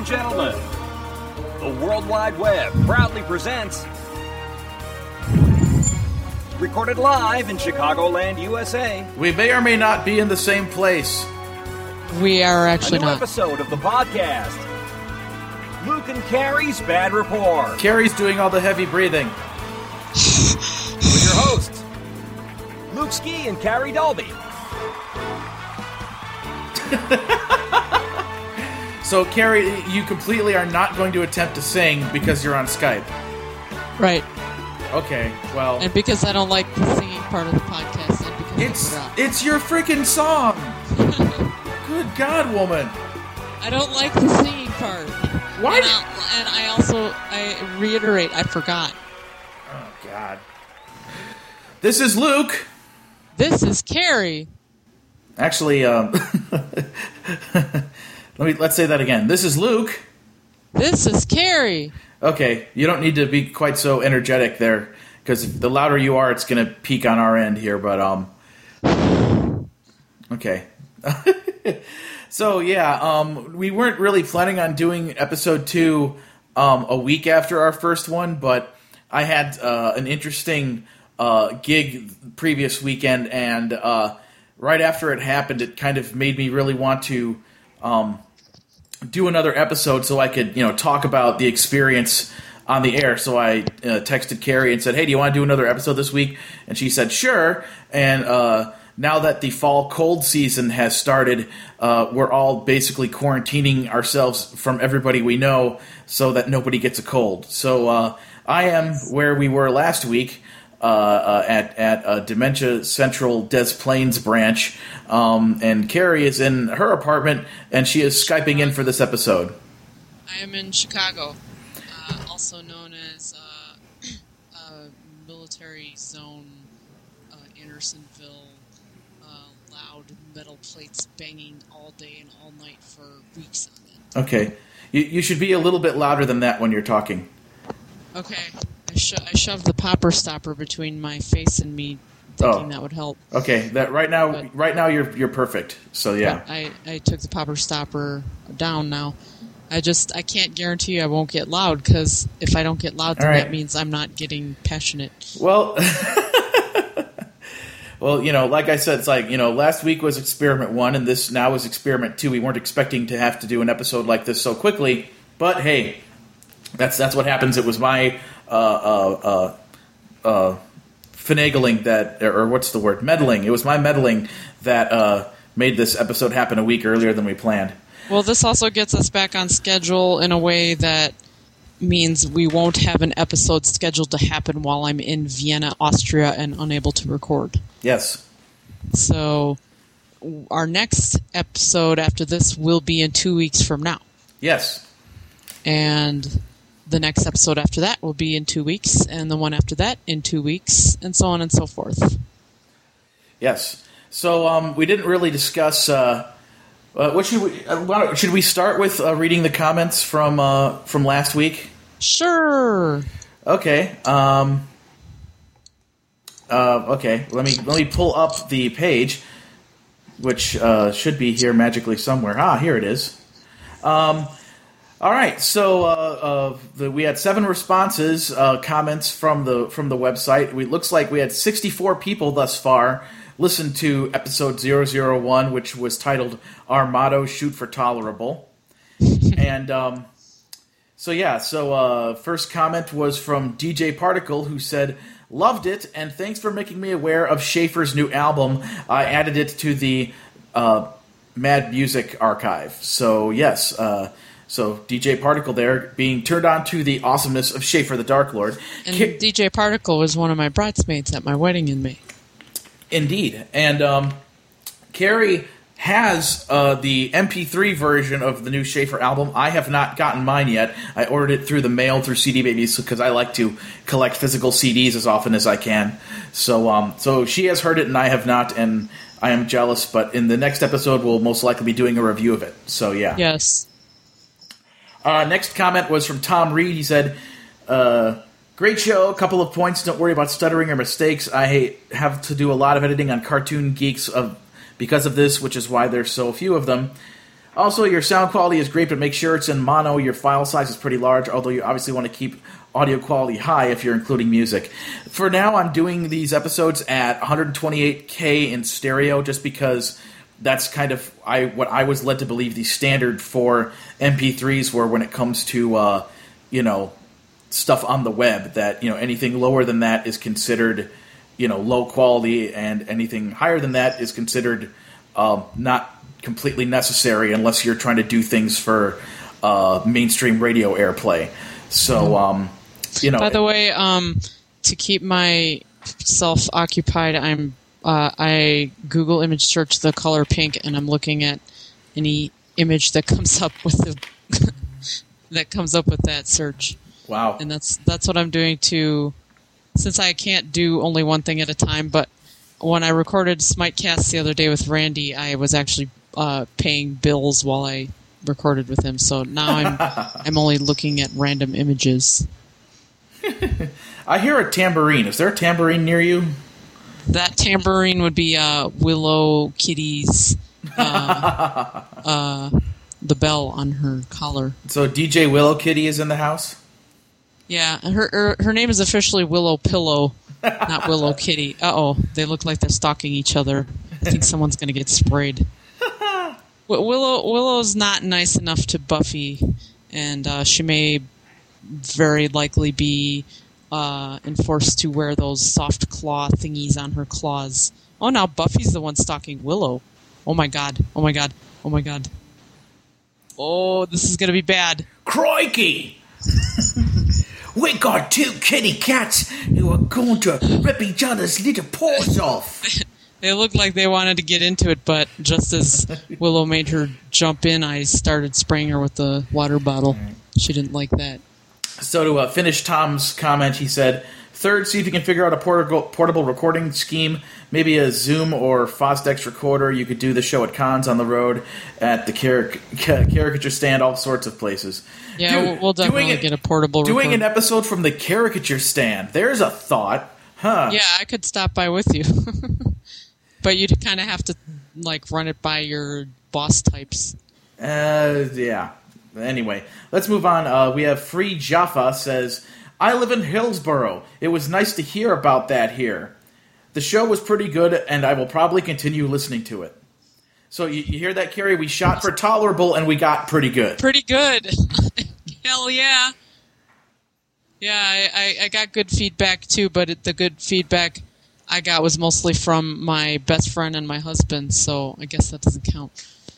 and gentlemen, the World Wide Web proudly presents, recorded live in Chicagoland, USA. We may or may not be in the same place. We are actually a new not. episode of the podcast, Luke and Carrie's Bad Rapport. Carrie's doing all the heavy breathing. With your hosts, Luke Ski and Carrie Dolby. So, Carrie, you completely are not going to attempt to sing because you're on Skype. Right. Okay, well... And because I don't like the singing part of the podcast, and because It's your freaking song! Good God, woman! I don't like the singing part. Why? And I reiterate, I forgot. Oh, God. This is Luke. This is Carrie. Actually, let's say that again. This is Luke. This is Carrie. Okay, you don't need to be quite so energetic there, because the louder you are, it's going to peak on our end here, but, okay. So, yeah, we weren't really planning on doing episode 2 a week after our first one, but I had an interesting gig previous weekend, and right after it happened, it kind of made me really want to do another episode so I could, talk about the experience on the air. So I texted Carrie and said, hey, do you want to do another episode this week? And she said, sure. And now that the fall cold season has started, we're all basically quarantining ourselves from everybody we know so that nobody gets a cold. So I am where we were last week, at Dementia Central Des Plaines branch, and Carrie is in her apartment, and she is Skyping in for this episode. I am in Chicago, also known as Military Zone, Andersonville, loud metal plates banging all day and all night for weeks on end. Okay. You should be a little bit louder than that when you're talking. Okay. I shoved the popper stopper between my face and me, thinking that would help. Okay, that right now you're perfect. So yeah, I took the popper stopper down now. I can't guarantee I won't get loud, because if I don't get loud, then that means I'm not getting passionate. Well, well, like I said, it's like last week was experiment 1, and this now is experiment 2. We weren't expecting to have to do an episode like this so quickly, but hey, that's what happens. It was my finagling that, or what's the word? Meddling. It was my meddling that made this episode happen a week earlier than we planned. Well, this also gets us back on schedule in a way that means we won't have an episode scheduled to happen while I'm in Vienna, Austria, and unable to record. Yes. So our next episode after this will be in 2 weeks from now. Yes. And the next episode after that will be in 2 weeks, and the one after that in 2 weeks, and so on and so forth. Yes. So we didn't really discuss. What should we start with reading the comments from last week? Sure. Okay. Okay. Let me pull up the page, which should be here magically somewhere. Ah, here it is. All right, so we had 7 responses, comments from the website. It looks like we had 64 people thus far listen to episode 001, which was titled "Our Motto: Shoot for Tolerable." And so first comment was from DJ Particle, who said, "Loved it, and thanks for making me aware of Schaefer's new album. I added it to the Mad Music archive." So yes. So DJ Particle there being turned on to the awesomeness of Schaefer the Dark Lord. And DJ Particle was one of my bridesmaids at my wedding in May. Indeed. And Carrie has the MP3 version of the new Schaefer album. I have not gotten mine yet. I ordered it through the mail through CD Babies because I like to collect physical CDs as often as I can. So she has heard it and I have not, and I am jealous. But in the next episode, we'll most likely be doing a review of it. So yeah. Yes. Next comment was from Tom Reed. He said, great show, a couple of points, don't worry about stuttering or mistakes. I have to do a lot of editing on Cartoon Geeks because of this, which is why there's so few of them. Also, your sound quality is great, but make sure it's in mono. Your file size is pretty large, although you obviously want to keep audio quality high if you're including music. For now, I'm doing these episodes at 128K in stereo just because that's kind of what I was led to believe the standard for MP3s were when it comes to, stuff on the web, that, anything lower than that is considered, low quality, and anything higher than that is considered not completely necessary unless you're trying to do things for mainstream radio airplay. So, By the way, to keep myself occupied, I Google image search the color pink, and I'm looking at any image that comes up with that search. Wow. And that's what I'm doing since I can't do only one thing at a time. But when I recorded Smitecast the other day with Randy, I was actually paying bills while I recorded with him. So now I'm only looking at random images. I hear a tambourine. Is there a tambourine near you? That tambourine would be Willow Kitty's the bell on her collar. So DJ Willow Kitty is in the house? Yeah, her name is officially Willow Pillow, not Willow Kitty. Uh-oh, they look like they're stalking each other. I think someone's going to get sprayed. Willow's not nice enough to Buffy, and she may very likely be enforced to wear those soft claw thingies on her claws. Oh, now Buffy's the one stalking Willow. Oh my god, oh my god, oh my god. Oh, this is going to be bad. Crikey! We got two kitty cats who are going to rip each other's little paws off. They looked like they wanted to get into it, but just as Willow made her jump in, I started spraying her with the water bottle. She didn't like that. So to finish Tom's comment, he said, third, see if you can figure out a portable recording scheme, maybe a Zoom or Fosdex recorder. You could do the show at cons on the road, at the caricature stand, all sorts of places. Yeah, we'll definitely get a portable recorder. Doing an episode from the caricature stand. There's a thought. Huh. Yeah, I could stop by with you. But you'd kind of have to run it by your boss types. Yeah. Anyway, let's move on. We have Free Jaffa says, I live in Hillsboro. It was nice to hear about that here. The show was pretty good, and I will probably continue listening to it. So you hear that, Carrie? We shot for tolerable, and we got pretty good. Pretty good. Hell yeah. Yeah, I got good feedback, too, but the good feedback I got was mostly from my best friend and my husband, so I guess that doesn't count.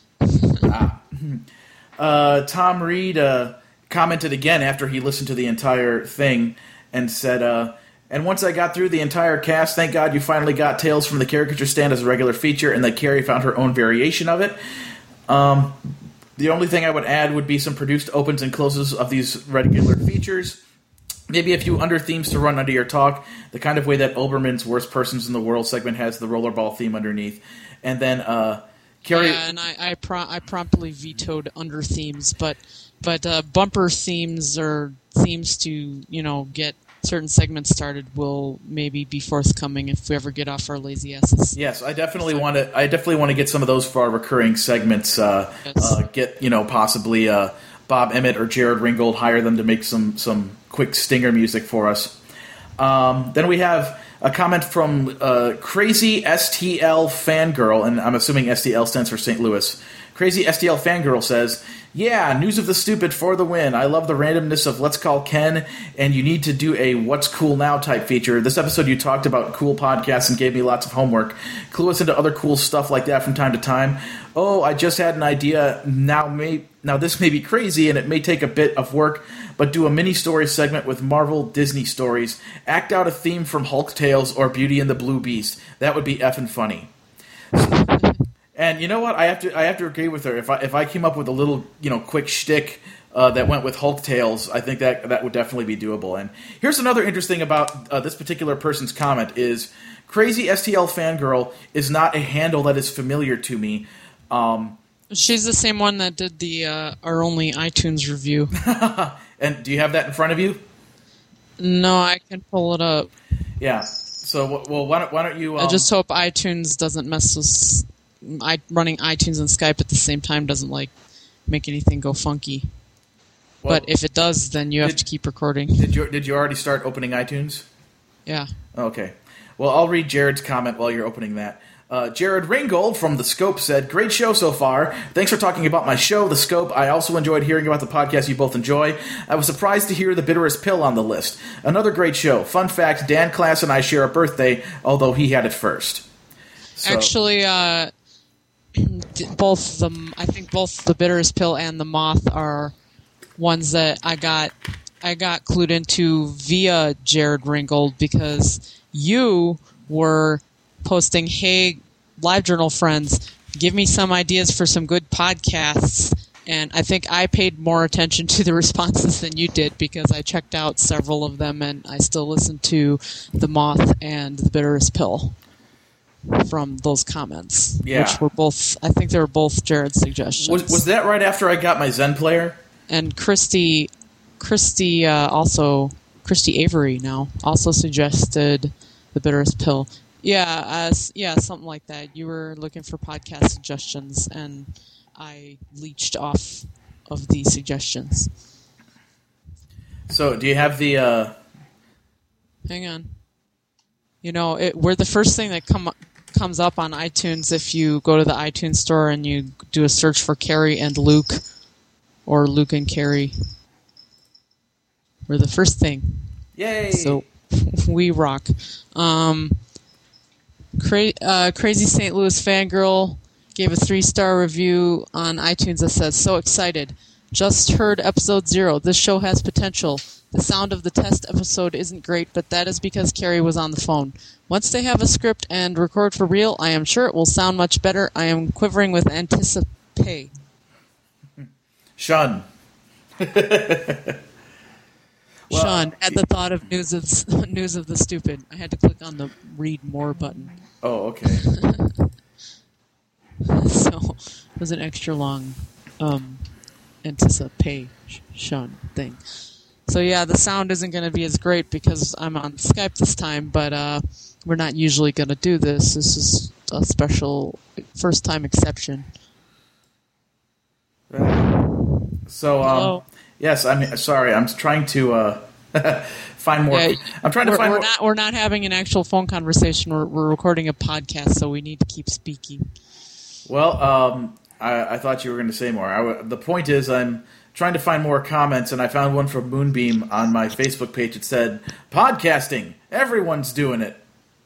Tom Reed commented again after he listened to the entire thing and said, and once I got through the entire cast, thank God you finally got Tales from the Caricature Stand as a regular feature and that Carrie found her own variation of it. The only thing I would add would be some produced opens and closes of these regular features. Maybe a few under themes to run under your talk, the kind of way that Oberman's Worst Persons in the World segment has the rollerball theme underneath. And then Carrie... Yeah, and I promptly vetoed under themes, but bumper themes or themes to, get certain segments started will maybe be forthcoming if we ever get off our lazy asses. Yes, I definitely want to get some of those for our recurring segments. Yes. Get possibly Bob Emmett or Jared Ringgold, hire them to make some quick stinger music for us. Then we have a comment from Crazy STL Fangirl, and I'm assuming STL stands for St. Louis. Crazy STL Fangirl says, yeah, news of the stupid for the win. I love the randomness of Let's Call Ken, and you need to do a What's Cool Now type feature. This episode you talked about cool podcasts and gave me lots of homework. Clue us into other cool stuff like that from time to time. Oh, I just had an idea. Now this may be crazy, and it may take a bit of work, but do a mini-story segment with Marvel Disney stories. Act out a theme from Hulk Tales or Beauty and the Blue Beast. That would be effing funny. And you know what? I have to agree with her. If I came up with a little quick shtick that went with Hulk Tales, I think that would definitely be doable. And here's another interesting about this particular person's comment is Crazy STL Fangirl is not a handle that is familiar to me. She's the same one that did the our only iTunes review. And do you have that in front of you? No, I can pull it up. Yeah. So, well, why don't you... I just hope iTunes doesn't mess running iTunes and Skype at the same time doesn't make anything go funky. Well, but if it does, then you have to keep recording. Did you already start opening iTunes? Yeah. Okay. Well, I'll read Jared's comment while you're opening that. Jared Ringgold from The Scope said, "Great show so far. Thanks for talking about my show, The Scope. I also enjoyed hearing about the podcast you both enjoy. I was surprised to hear The Bitterest Pill on the list. Another great show. Fun fact, Dan Class and I share a birthday, although he had it first." So. Actually, I think both The Bitterest Pill and The Moth are ones that I got clued into via Jared Ringgold because you were posting, "Hey, LiveJournal friends, give me some ideas for some good podcasts." And I think I paid more attention to the responses than you did because I checked out several of them and I still listen to The Moth and The Bitterest Pill from those comments. Yeah. Which were both, I think they were both Jared's suggestions. Was that right after I got my Zen player? And Christy Avery now also suggested The Bitterest Pill. Yeah, something like that. You were looking for podcast suggestions, and I leached off of the suggestions. So, do you have the... Hang on. We're the first thing that comes up on iTunes if you go to the iTunes store and you do a search for Carrie and Luke, or Luke and Carrie. We're the first thing. Yay! So, we rock. Crazy St. Louis Fangirl gave a 3-star review on iTunes that says, "So excited. Just heard episode 0. This show has potential. The sound of the test episode isn't great, but that is because Carrie was on the phone. Once they have a script and record for real, I am sure it will sound much better. I am quivering with anticipation." Sean. Sean, at the thought of news of the stupid, I had to click on the read more button. Oh, okay. So it was an extra long anticipation thing. So yeah, the sound isn't going to be as great because I'm on Skype this time, but we're not usually going to do this. This is a special first-time exception. So, yes, I'm sorry. I'm trying to find more. Yeah, I'm trying to find more. We're not having an actual phone conversation. We're recording a podcast, so we need to keep speaking. Well, I thought you were going to say more. The point is, I'm trying to find more comments, and I found one from Moonbeam on my Facebook page. It said, "Podcasting, everyone's doing it."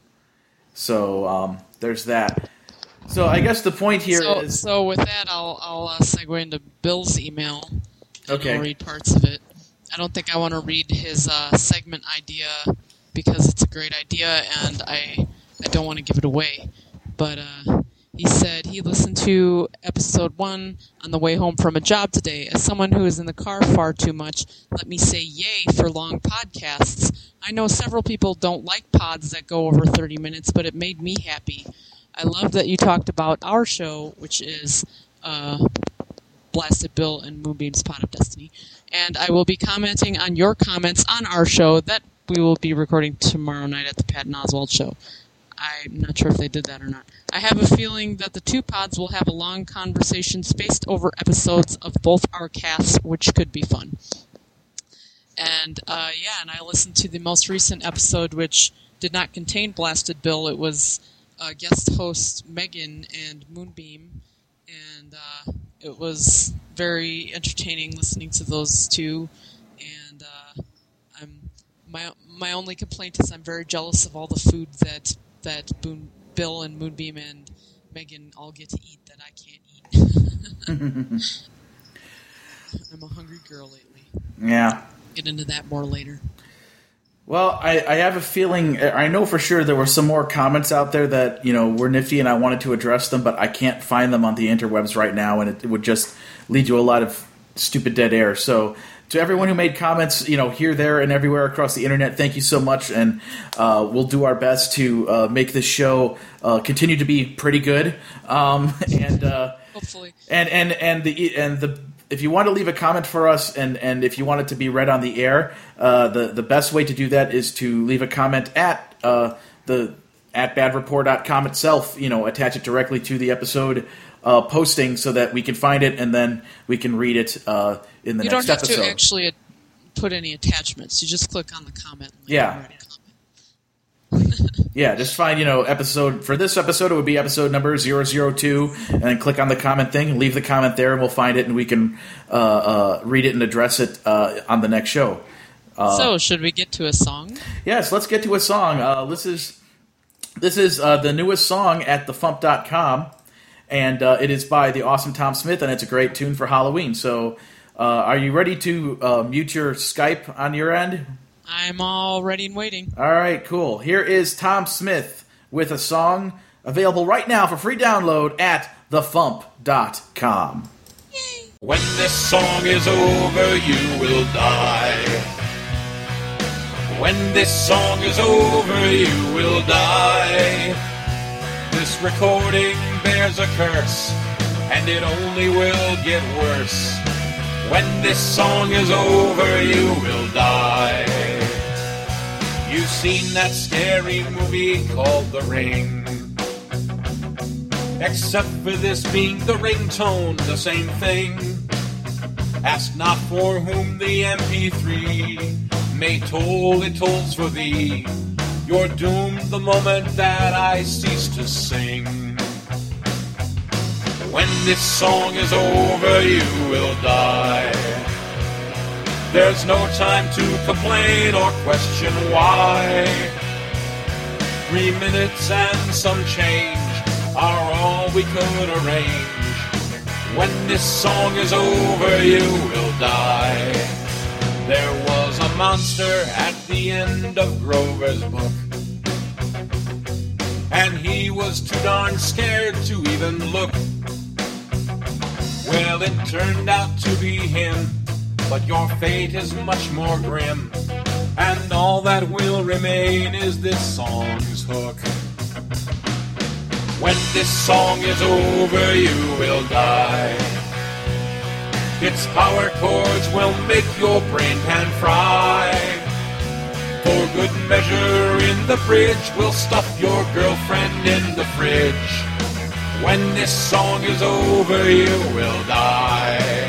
So there's that. So I guess the point here is... So with that, I'll segue into Bill's email. Okay. I'll read parts of it. I don't think I want to read his segment idea because it's a great idea, and I don't want to give it away. But he said he listened to episode 1 on the way home from a job today. As someone who is in the car far too much, let me say yay for long podcasts. I know several people don't like pods that go over 30 minutes, but it made me happy. I love that you talked about our show, which is Blasted Bill and Moonbeam's Pod of Destiny. And I will be commenting on your comments on our show that we will be recording tomorrow night at the Patton Oswalt show. I'm not sure if they did that or not. I have a feeling that the two pods will have a long conversation spaced over episodes of both our casts, which could be fun. And and I listened to the most recent episode, which did not contain Blasted Bill. It was guest hosts Megan and Moonbeam, and it was very entertaining listening to those two. And my only complaint is I'm very jealous of all the food that Bill and Moonbeam and Megan all get to eat that I can't eat. I'm a hungry girl lately. Yeah. Get into that more later. Well, I have a feeling, I know for sure there were some more comments out there that, were nifty and I wanted to address them, but I can't find them on the interwebs right now, and it would just lead to a lot of stupid dead air. So to everyone who made comments, here, there, and everywhere across the internet, thank you so much, and we'll do our best to make this show continue to be pretty good. And hopefully. If you want to leave a comment for us, and if you want it to be read on the air, the best way to do that is to leave a comment at the at badreport.com itself, attach it directly to the episode posting so that we can find it and then we can read it in the next episode. You don't have to actually put any attachments. You just click on the comment. Yeah. Yeah, just find, episode, for this episode, it would be episode number 002, and then click on the comment thing, and leave the comment there, and we'll find it, and we can read it and address it on the next show. So, should we get to a song? Yes, let's get to a song. This is the newest song at thefump.com, and it is by the awesome Tom Smith, and it's a great tune for Halloween. So, are you ready to mute your Skype on your end? I'm all ready and waiting. All right, cool. Here is Tom Smith with a song available right now for free download at thefump.com. Yay. When this song is over, you will die. When this song is over, you will die. This recording bears a curse, and it only will get worse. When this song is over, you will die. You've seen that scary movie called The Ring. Except for this being the ringtone, the same thing. Ask not for whom the MP3 may toll, it tolls for thee. You're doomed the moment that I cease to sing. When this song is over, you will die. There's no time to complain or question why. 3 minutes and some change are all we could arrange. When this song is over, you will die. There was a monster at the end of Grover's book, and he was too darn scared to even look. Well, it turned out to be him, but your fate is much more grim, and all that will remain is this song's hook. When this song is over, you will die. Its power chords will make your brain pan fry. For good measure in the bridge, we'll stuff your girlfriend in the fridge. When this song is over, you will die.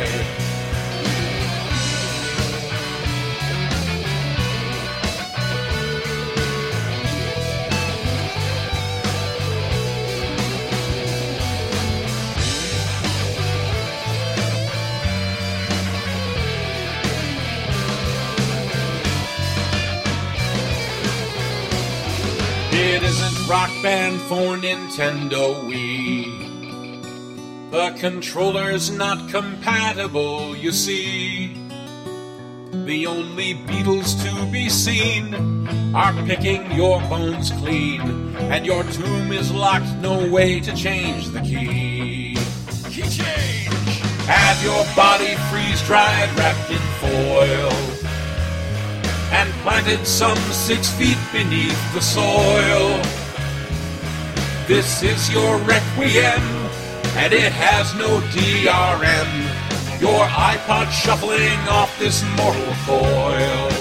It isn't Rock Band for Nintendo Wii. The controller's not compatible, you see. The only Beatles to be seen are picking your bones clean, and your tomb is locked, no way to change the key. Key change! Have your body freeze-dried, wrapped in foil, and planted some 6 feet beneath the soil. This is your requiem, and it has no DRM. Your iPod shuffling off this mortal coil.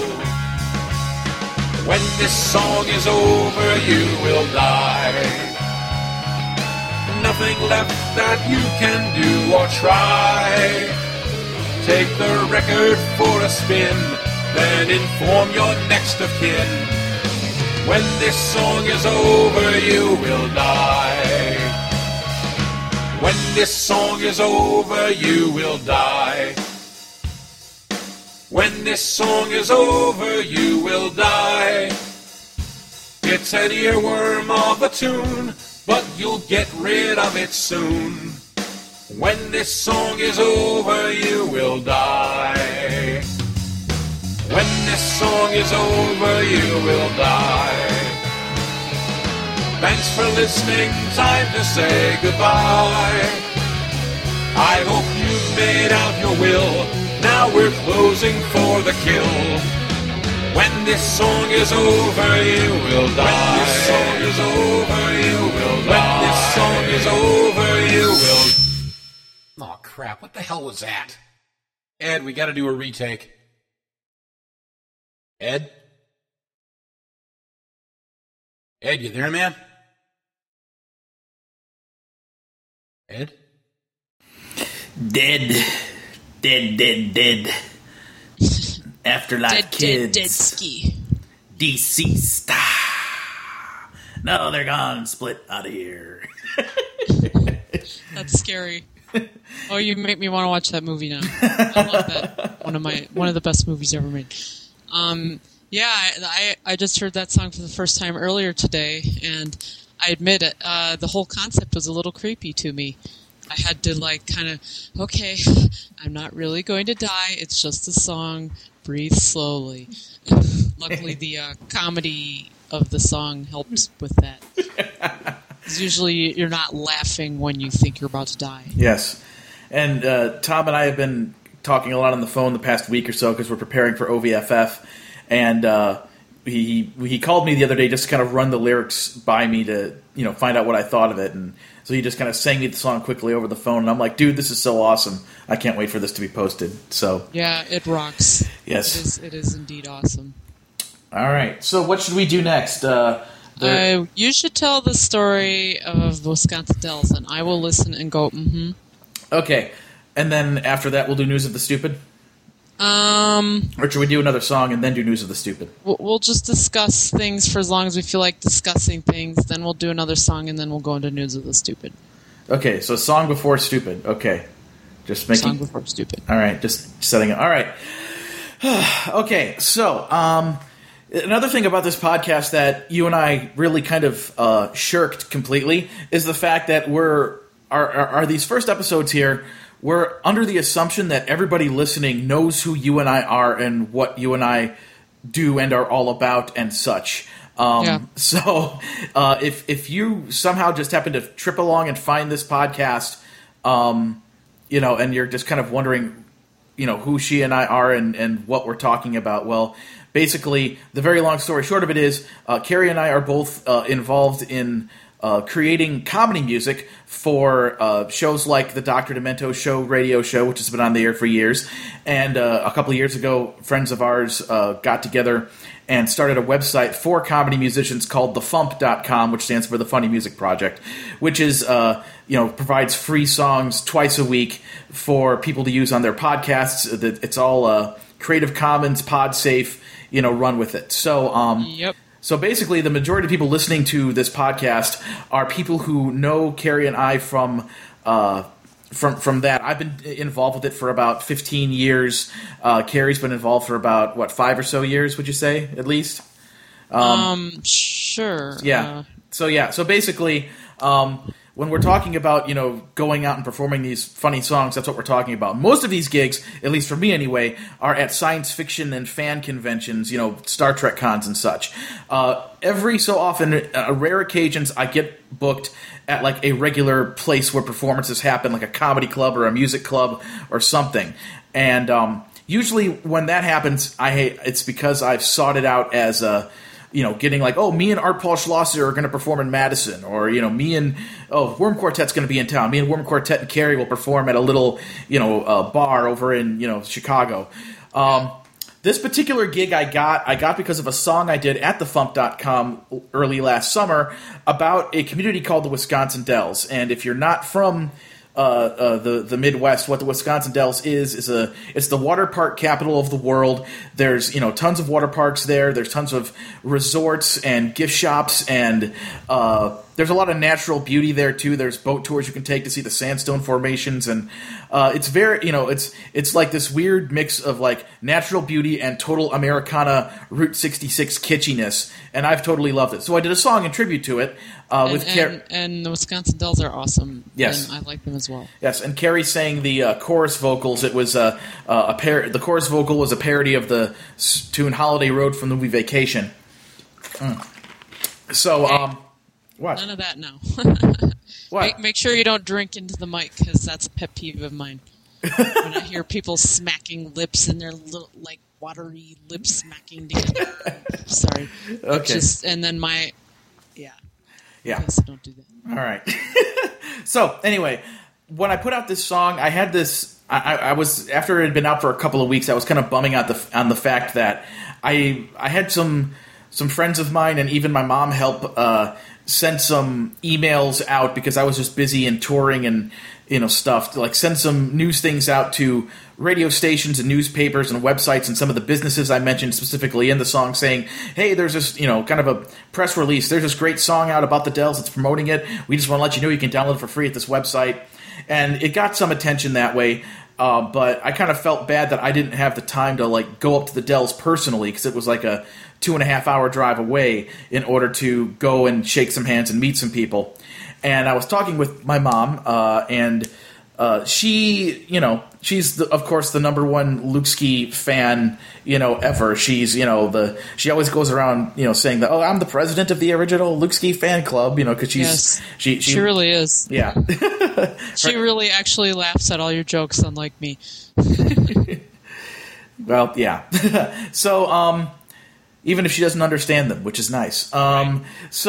When this song is over, you will die. Nothing left that you can do or try. Take the record for a spin, then inform your next of kin. When this song is over, you will die. When this song is over, you will die. When this song is over, you will die. It's an earworm of a tune, but you'll get rid of it soon. When this song is over, you will die. When this song is over, you will die. Thanks for listening, time to say goodbye. I hope you've made out your will, now we're closing for the kill. When this song is over, you will die. When this song is over, you will die. When this song is over, you will... Oh crap, what the hell was that? Ed, we gotta do a retake. Ed? Ed, you there, man? Ed? Dead. Afterlife kids. Dead ski. Deceased. No, they're gone. Split out of here. That's scary. Oh, you make me want to watch that movie now. I love that. One of the best movies ever made. Yeah, I just heard that song for the first time earlier today, and I admit it, the whole concept was a little creepy to me. I had to okay, I'm not really going to die. It's just a song. Breathe slowly. Luckily, the comedy of the song helps with that. 'Cause usually, you're not laughing when you think you're about to die. Yes. And Tom and I have been talking a lot on the phone the past week or so because we're preparing for OVFF. And he called me the other day just to kind of run the lyrics by me to find out what I thought of it. And so he just kind of sang me the song quickly over the phone. And I'm like, dude, this is so awesome. I can't wait for this to be posted. So yeah, it rocks. Yes. It is indeed awesome. All right. So what should we do next? You should tell the story of the Wisconsin Dells, and I will listen and go, mm-hmm. Okay. And then after that, we'll do News of the Stupid? Or should we do another song and then do News of the Stupid? We'll just discuss things for as long as we feel like discussing things. Then we'll do another song, and then we'll go into News of the Stupid. Okay, so song before stupid. Okay. Just making... Song before stupid. All right, just setting it. All right. Okay, so another thing about this podcast that you and I really kind of shirked completely is the fact that are these first episodes here, we're under the assumption that everybody listening knows who you and I are and what you and I do and are all about and such. So if you somehow just happen to trip along and find this podcast, and you're just kind of wondering, who she and I are and what we're talking about, well, basically, the very long story short of it is, Carrie and I are both involved in creating comedy music for shows like the Dr. Demento Show radio show, which has been on the air for years. And a couple of years ago, friends of ours got together and started a website for comedy musicians called thefump.com, which stands for the Funny Music Project, which is provides free songs twice a week for people to use on their podcasts. It's all Creative Commons, pod safe, run with it. So yep. So basically, the majority of people listening to this podcast are people who know Carrie and I from that. I've been involved with it for about 15 years. Carrie's been involved for about, 5 or so years, would you say, at least? Sure. Yeah. So basically, when we're talking about, going out and performing these funny songs, that's what we're talking about. Most of these gigs, at least for me anyway, are at science fiction and fan conventions, Star Trek cons and such. Every so often, rare occasions, I get booked at like a regular place where performances happen, like a comedy club or a music club or something. And usually when that happens, it's because I've sought it out as a... getting like, me and Art Paul Schlosser are going to perform in Madison, or, me and, Worm Quartet's going to be in town. Me and Worm Quartet and Carrie will perform at a little, bar over in, Chicago. This particular gig I got because of a song I did at thefump.com early last summer about a community called the Wisconsin Dells. And if you're not from the Midwest, what the Wisconsin Dells is it's the water park capital of the world. There's tons of water parks there. There's tons of resorts and gift shops, and there's a lot of natural beauty there too. There's boat tours you can take to see the sandstone formations, and it's very it's like this weird mix of like natural beauty and total Americana Route 66 kitschiness, and I've totally loved it. So I did a song in tribute to it with Carrie. And the Wisconsin Dells are awesome. Yes, and I like them as well. Yes, and Carrie sang the chorus vocals. It was the chorus vocal was a parody of the tune "Holiday Road" from the movie Vacation. So, what? None of that now. What? Make sure you don't drink into the mic, because that's a pet peeve of mine. When I hear people smacking lips and their little, like, watery lips smacking together. Sorry. Okay. And then yeah. Yes, don't do that. All right. So, anyway, when I put out this song, I had this... I was, after it had been out for a couple of weeks, I was kind of bumming out on the fact that I had some friends of mine and even my mom help send some emails out because I was just busy and touring and stuff, to like send some news things out to radio stations and newspapers and websites and some of the businesses I mentioned specifically in the song, saying, hey, there's this, kind of a press release. There's this great song out about the Dells. It's promoting it. We just want to let you know you can download it for free at this website. And it got some attention that way. But I kind of felt bad that I didn't have the time to like go up to the Dells personally, because it was like a 2.5 hour drive away in order to go and shake some hands and meet some people. And I was talking with my mom, and she, she's of course the number one Luke-ski fan, ever. She's, she always goes around, saying that, oh, I'm the president of the original Luke-ski fan club, because she really is. Yeah. She really actually laughs at all your jokes, unlike me. Well, yeah. So, even if she doesn't understand them, which is nice. Right.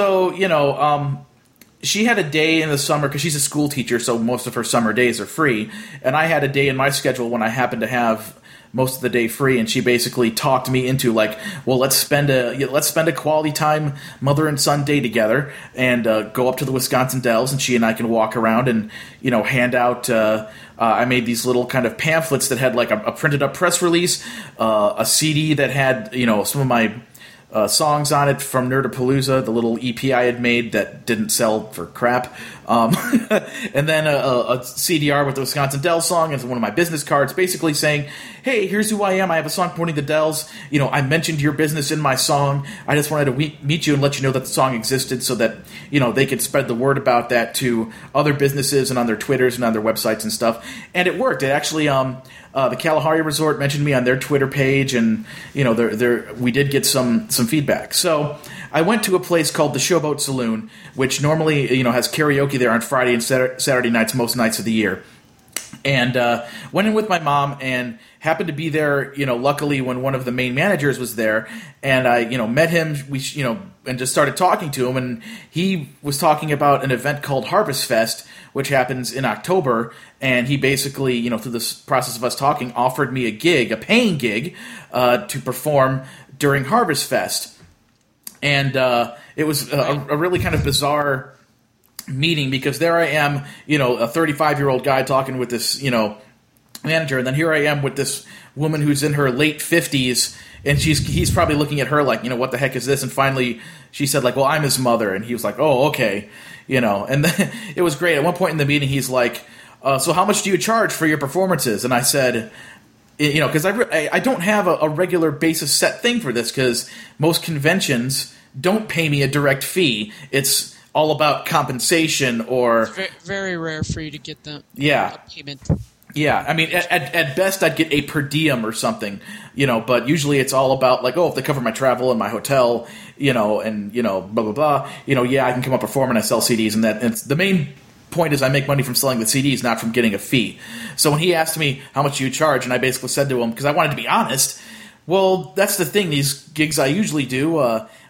So, she had a day in the summer, because she's a school teacher, so most of her summer days are free. And I had a day in my schedule when I happened to have most of the day free, and she basically talked me into like, well, let's spend a quality time mother and son day together, and go up to the Wisconsin Dells, and she and I can walk around and hand out. I made these little kind of pamphlets that had like a printed up press release, a CD that had some of my songs on it from Nerdapalooza, the little EP I had made that didn't sell for crap. And then a CDR with the Wisconsin Dells song and one of my business cards basically saying, hey, here's who I am. I have a song promoting the Dells. I mentioned your business in my song. I just wanted to meet you and let you know that the song existed so that, they could spread the word about that to other businesses and on their Twitters and on their websites and stuff. And it worked. It actually, the Kalahari Resort mentioned me on their Twitter page, and we did get some feedback. So I went to a place called the Showboat Saloon, which normally has karaoke there on Friday and Saturday nights, most nights of the year. And went in with my mom and happened to be there, luckily when one of the main managers was there, and I, met him. We, and just started talking to him, and he was talking about an event called Harvest Fest, which happens in October, and he basically, through this process of us talking, offered me a paying gig, to perform during Harvest Fest. And it was a really kind of bizarre meeting, because there I am, a 35-year-old guy talking with this, manager, and then here I am with this woman who's in her late 50s, and he's probably looking at her like, what the heck is this? And finally she said like, well, I'm his mother, and he was like, oh, okay, and then it was great. At one point in the meeting, he's like, so how much do you charge for your performances? And I said, because I don't have a regular basis set thing for this, because most conventions don't pay me a direct fee. It's all about compensation, or it's very rare for you to get the payment. Yeah, I mean, at best, I'd get a per diem or something, but usually it's all about, like, oh, if they cover my travel and my hotel, and, blah, blah, blah, I can come up perform and I sell CDs, and it's the main point is I make money from selling the CDs, not from getting a fee. So when he asked me how much you charge, and I basically said to him, because I wanted to be honest, well, that's the thing, these gigs I usually do,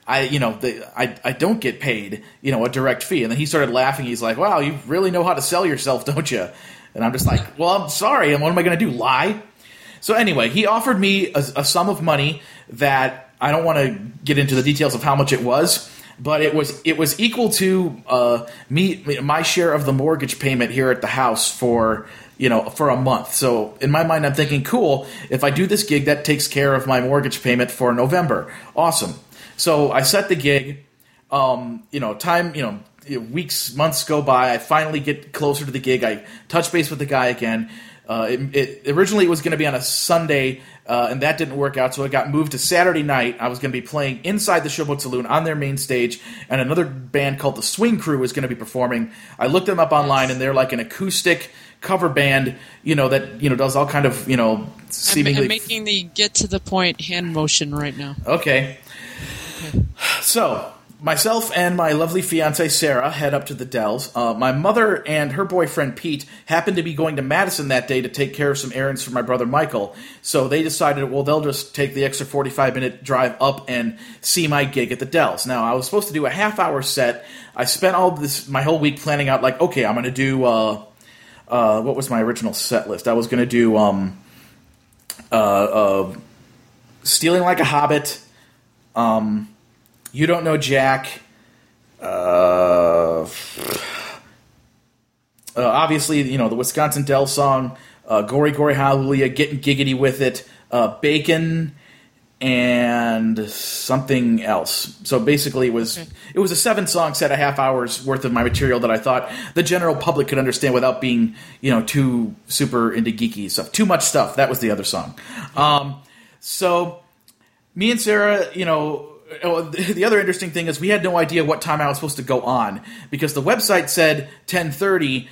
I don't get paid, a direct fee. And then he started laughing. He's like, wow, you really know how to sell yourself, don't you? And I'm just like, well, I'm sorry. And what am I going to do, lie? So anyway, he offered me a sum of money that I don't want to get into the details of how much it was, but it was equal to my share of the mortgage payment here at the house for a month. So in my mind, I'm thinking, cool, if I do this gig, that takes care of my mortgage payment for November. Awesome. So I set the gig, weeks, months go by. I finally get closer to the gig. I touch base with the guy again. Originally it was going to be on a Sunday, and that didn't work out, so it got moved to Saturday night. I was going to be playing inside the Showboat Saloon on their main stage, and another band called the Swing Crew was going to be performing. I looked them up online, and they're like an acoustic cover band, that does all kind of, seemingly. I'm making the get to the point hand motion right now. Okay. So, myself and my lovely fiancée, Sarah, head up to the Dells. My mother and her boyfriend, Pete, happened to be going to Madison that day to take care of some errands for my brother, Michael. So they decided, well, they'll just take the extra 45-minute drive up and see my gig at the Dells. Now, I was supposed to do a half-hour set. I spent my whole week planning out, like, okay, I'm going to do, what was my original set list? I was going to do Stealing Like a Hobbit, You Don't Know Jack, Obviously, the Wisconsin Dells song, Gory Gory Hallelujah, Getting Giggity with It, Bacon, and something else. So basically it was a 7-song set, a half hour's worth of my material that I thought the general public could understand without being, too super into geeky stuff. Too much stuff. That was the other song. So me and Sarah, the other interesting thing is we had no idea what time I was supposed to go on because the website said 10:30.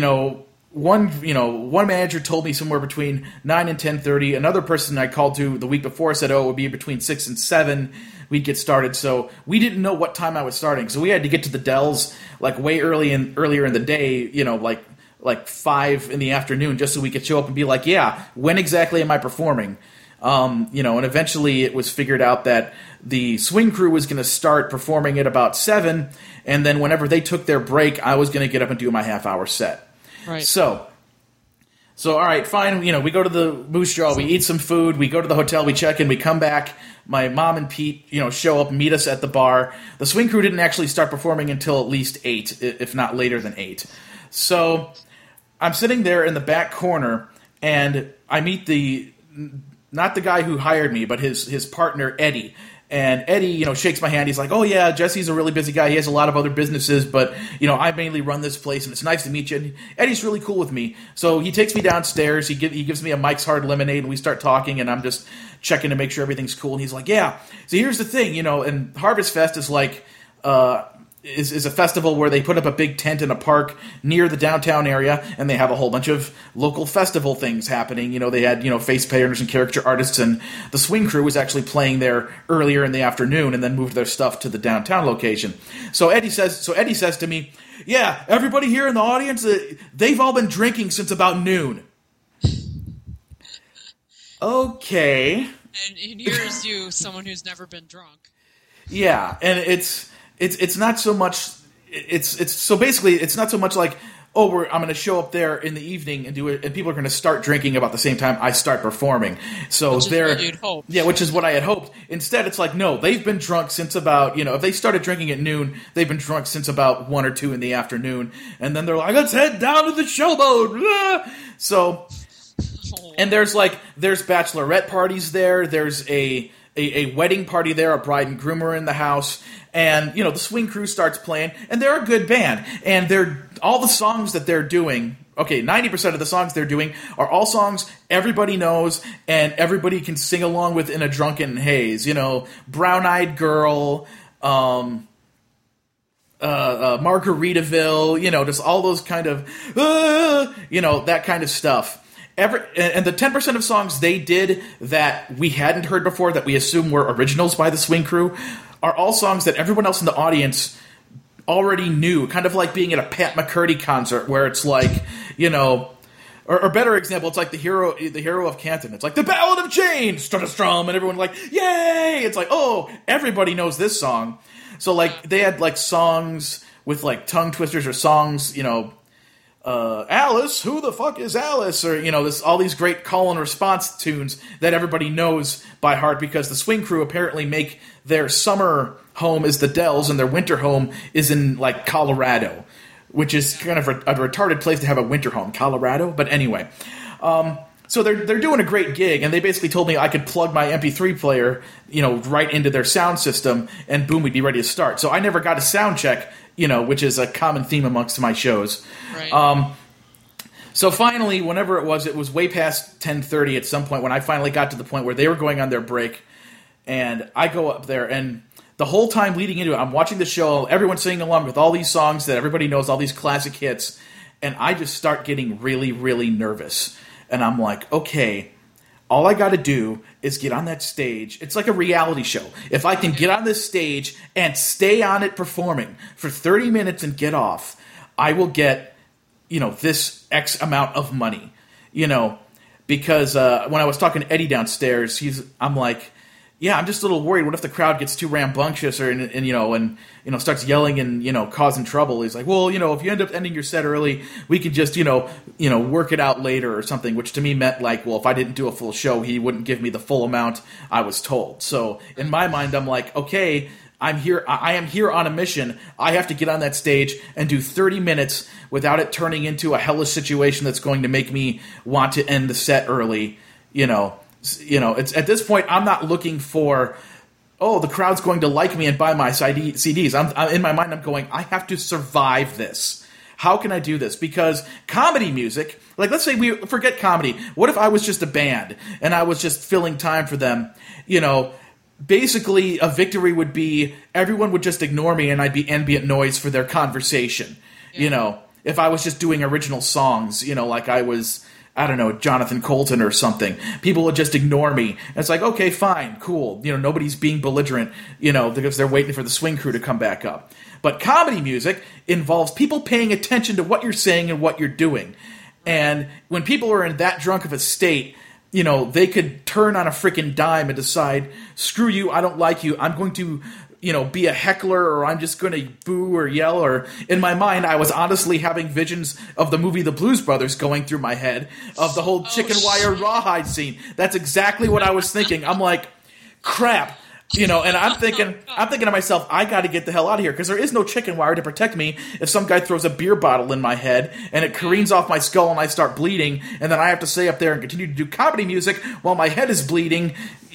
One manager told me somewhere between 9 and 10:30. Another person I called to the week before said, it would be between 6 and 7 we'd get started. So we didn't know what time I was starting. So we had to get to the Dells like way earlier in the day, like 5 in the afternoon, just so we could show up and be like, yeah, when exactly am I performing? And eventually it was figured out that the swing crew was going to start performing at about 7, and then whenever they took their break, I was going to get up and do my half-hour set. Right. So all right, fine. We go to the Moose Jaw, we eat some food, we go to the hotel, we check in, we come back. My mom and Pete, show up and meet us at the bar. The swing crew didn't actually start performing until at least 8, if not later than 8. So I'm sitting there in the back corner, and I meet not the guy who hired me, but his partner, Eddie. And Eddie, shakes my hand. He's like, oh, yeah, Jesse's a really busy guy. He has a lot of other businesses, but, I mainly run this place, and it's nice to meet you. And Eddie's really cool with me. So he takes me downstairs. He gives me a Mike's Hard Lemonade, and we start talking, and I'm just checking to make sure everything's cool. And he's like, yeah. So here's the thing, and Harvest Fest is like is a festival where they put up a big tent in a park near the downtown area, and they have a whole bunch of local festival things happening. They had, face painters and character artists, and the swing crew was actually playing there earlier in the afternoon and then moved their stuff to the downtown location. So Eddie says to me, yeah, everybody here in the audience, they've all been drinking since about noon. Okay. And here's you, someone who's never been drunk. Yeah, and it's not so much. So basically it's not so much like, I'm going to show up there in the evening and do it, and people are going to start drinking about the same time I start performing. So which is what you'd hope. Yeah, which is what I had hoped. Instead, it's like, no, they've been drunk since about, if they started drinking at noon, they've been drunk since about 1 or 2 in the afternoon, and then they're like, let's head down to the showboat. So, and there's bachelorette parties there. There's a wedding party there. A bride and groom are in the house. And, the swing crew starts playing, and they're a good band. And all the songs that they're doing, 90% of the songs they're doing are all songs everybody knows and everybody can sing along with in a drunken haze. Brown Eyed Girl, Margaritaville, just all those kind of, that kind of stuff. And the 10% of songs they did that we hadn't heard before, that we assume were originals by the swing crew, are all songs that everyone else in the audience already knew, kind of like being at a Pat McCurdy concert where it's like, or better example, it's like the hero of Canton. It's like the Ballad of Jane, strum, and everyone like, yay! It's like, oh, everybody knows this song. So like they had like songs with like tongue twisters or songs, Alice, who the fuck is Alice? Or, all these great call and response tunes that everybody knows by heart because the swing crew apparently make their summer home is the Dells and their winter home is in, like, Colorado, which is kind of a retarded place to have a winter home, Colorado. But anyway, so they're doing a great gig, and they basically told me I could plug my MP3 player, right into their sound system, and boom, we'd be ready to start. So I never got a sound check, which is a common theme amongst my shows. Right. So finally, whenever it was way past 10:30 at some point when I finally got to the point where they were going on their break, and I go up there, and the whole time leading into it, I'm watching the show, everyone's singing along with all these songs that everybody knows, all these classic hits, and I just start getting really, really nervous. And I'm like, okay, all I got to do is get on that stage. It's like a reality show. If I can get on this stage and stay on it performing for 30 minutes and get off, I will get, this X amount of money, because when I was talking to Eddie downstairs, I'm like, yeah, I'm just a little worried. What if the crowd gets too rambunctious and starts yelling and, causing trouble? He's like, well, if you end up ending your set early, we could just, work it out later or something, which to me meant like, well, if I didn't do a full show, he wouldn't give me the full amount I was told. So in my mind, I'm like, okay, I am here on a mission. I have to get on that stage and do 30 minutes without it turning into a hellish situation that's going to make me want to end the set early. It's at this point, I'm not looking for, oh, the crowd's going to like me and buy my CDs. I'm in my mind, I'm going, I have to survive this. How can I do this? Because comedy music, like let's say we forget comedy. What if I was just a band and I was just filling time for them? Basically a victory would be everyone would just ignore me and I'd be ambient noise for their conversation. Yeah. If I was just doing original songs, like I was, I don't know, Jonathan Colton or something, people would just ignore me. And it's like, okay, fine, cool. Nobody's being belligerent, because they're waiting for the swing crew to come back up. But comedy music involves people paying attention to what you're saying and what you're doing. And when people are in that drunk of a state, they could turn on a freaking dime and decide, screw you, I don't like you, I'm going to, be a heckler, or I'm just going to boo or yell. Or in my mind, I was honestly having visions of the movie The Blues Brothers going through my head, of the whole chicken wire rawhide scene. That's exactly what I was thinking. I'm like, crap. And I'm thinking to myself, I got to get the hell out of here, because there is no chicken wire to protect me if some guy throws a beer bottle in my head and it careens off my skull and I start bleeding, and then I have to stay up there and continue to do comedy music while my head is bleeding,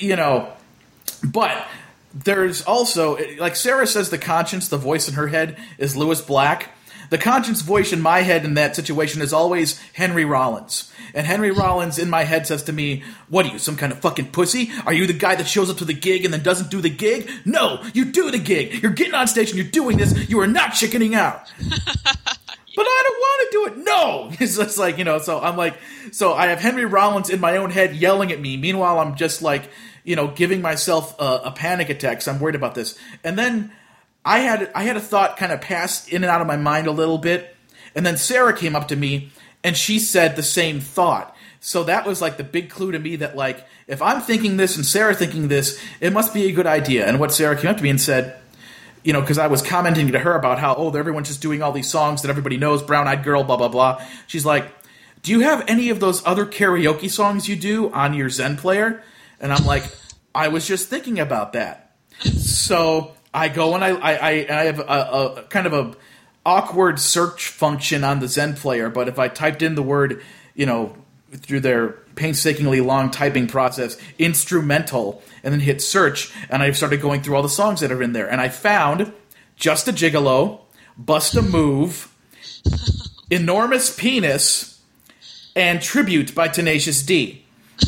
But there's also, like Sarah says, the conscience, the voice in her head is Lewis Black. The conscience voice in my head in that situation is always Henry Rollins. And Henry Rollins in my head says to me, what are you, some kind of fucking pussy? Are you the guy that shows up to the gig and then doesn't do the gig? No, you do the gig. You're getting on stage and you're doing this. You are not chickening out. But I don't want to do it. No! It's just like, so I'm like, so I have Henry Rollins in my own head yelling at me. Meanwhile, I'm just like, giving myself a panic attack, because I'm worried about this. And then I had a thought kind of pass in and out of my mind a little bit, and then Sarah came up to me, and she said the same thought. So that was like the big clue to me that, like, if I'm thinking this and Sarah thinking this, it must be a good idea. And what Sarah came up to me and said, because I was commenting to her about how, everyone's just doing all these songs that everybody knows, Brown Eyed Girl, blah, blah, blah. She's like, do you have any of those other karaoke songs you do on your Zen player? And I'm like, I was just thinking about that. So I go and I have a kind of a awkward search function on the Zen player, but if I typed in the word, through their painstakingly long typing process, instrumental, and then hit search, and I started going through all the songs that are in there, and I found Just a Gigolo, Bust a Move, Enormous Penis, and Tribute by Tenacious D.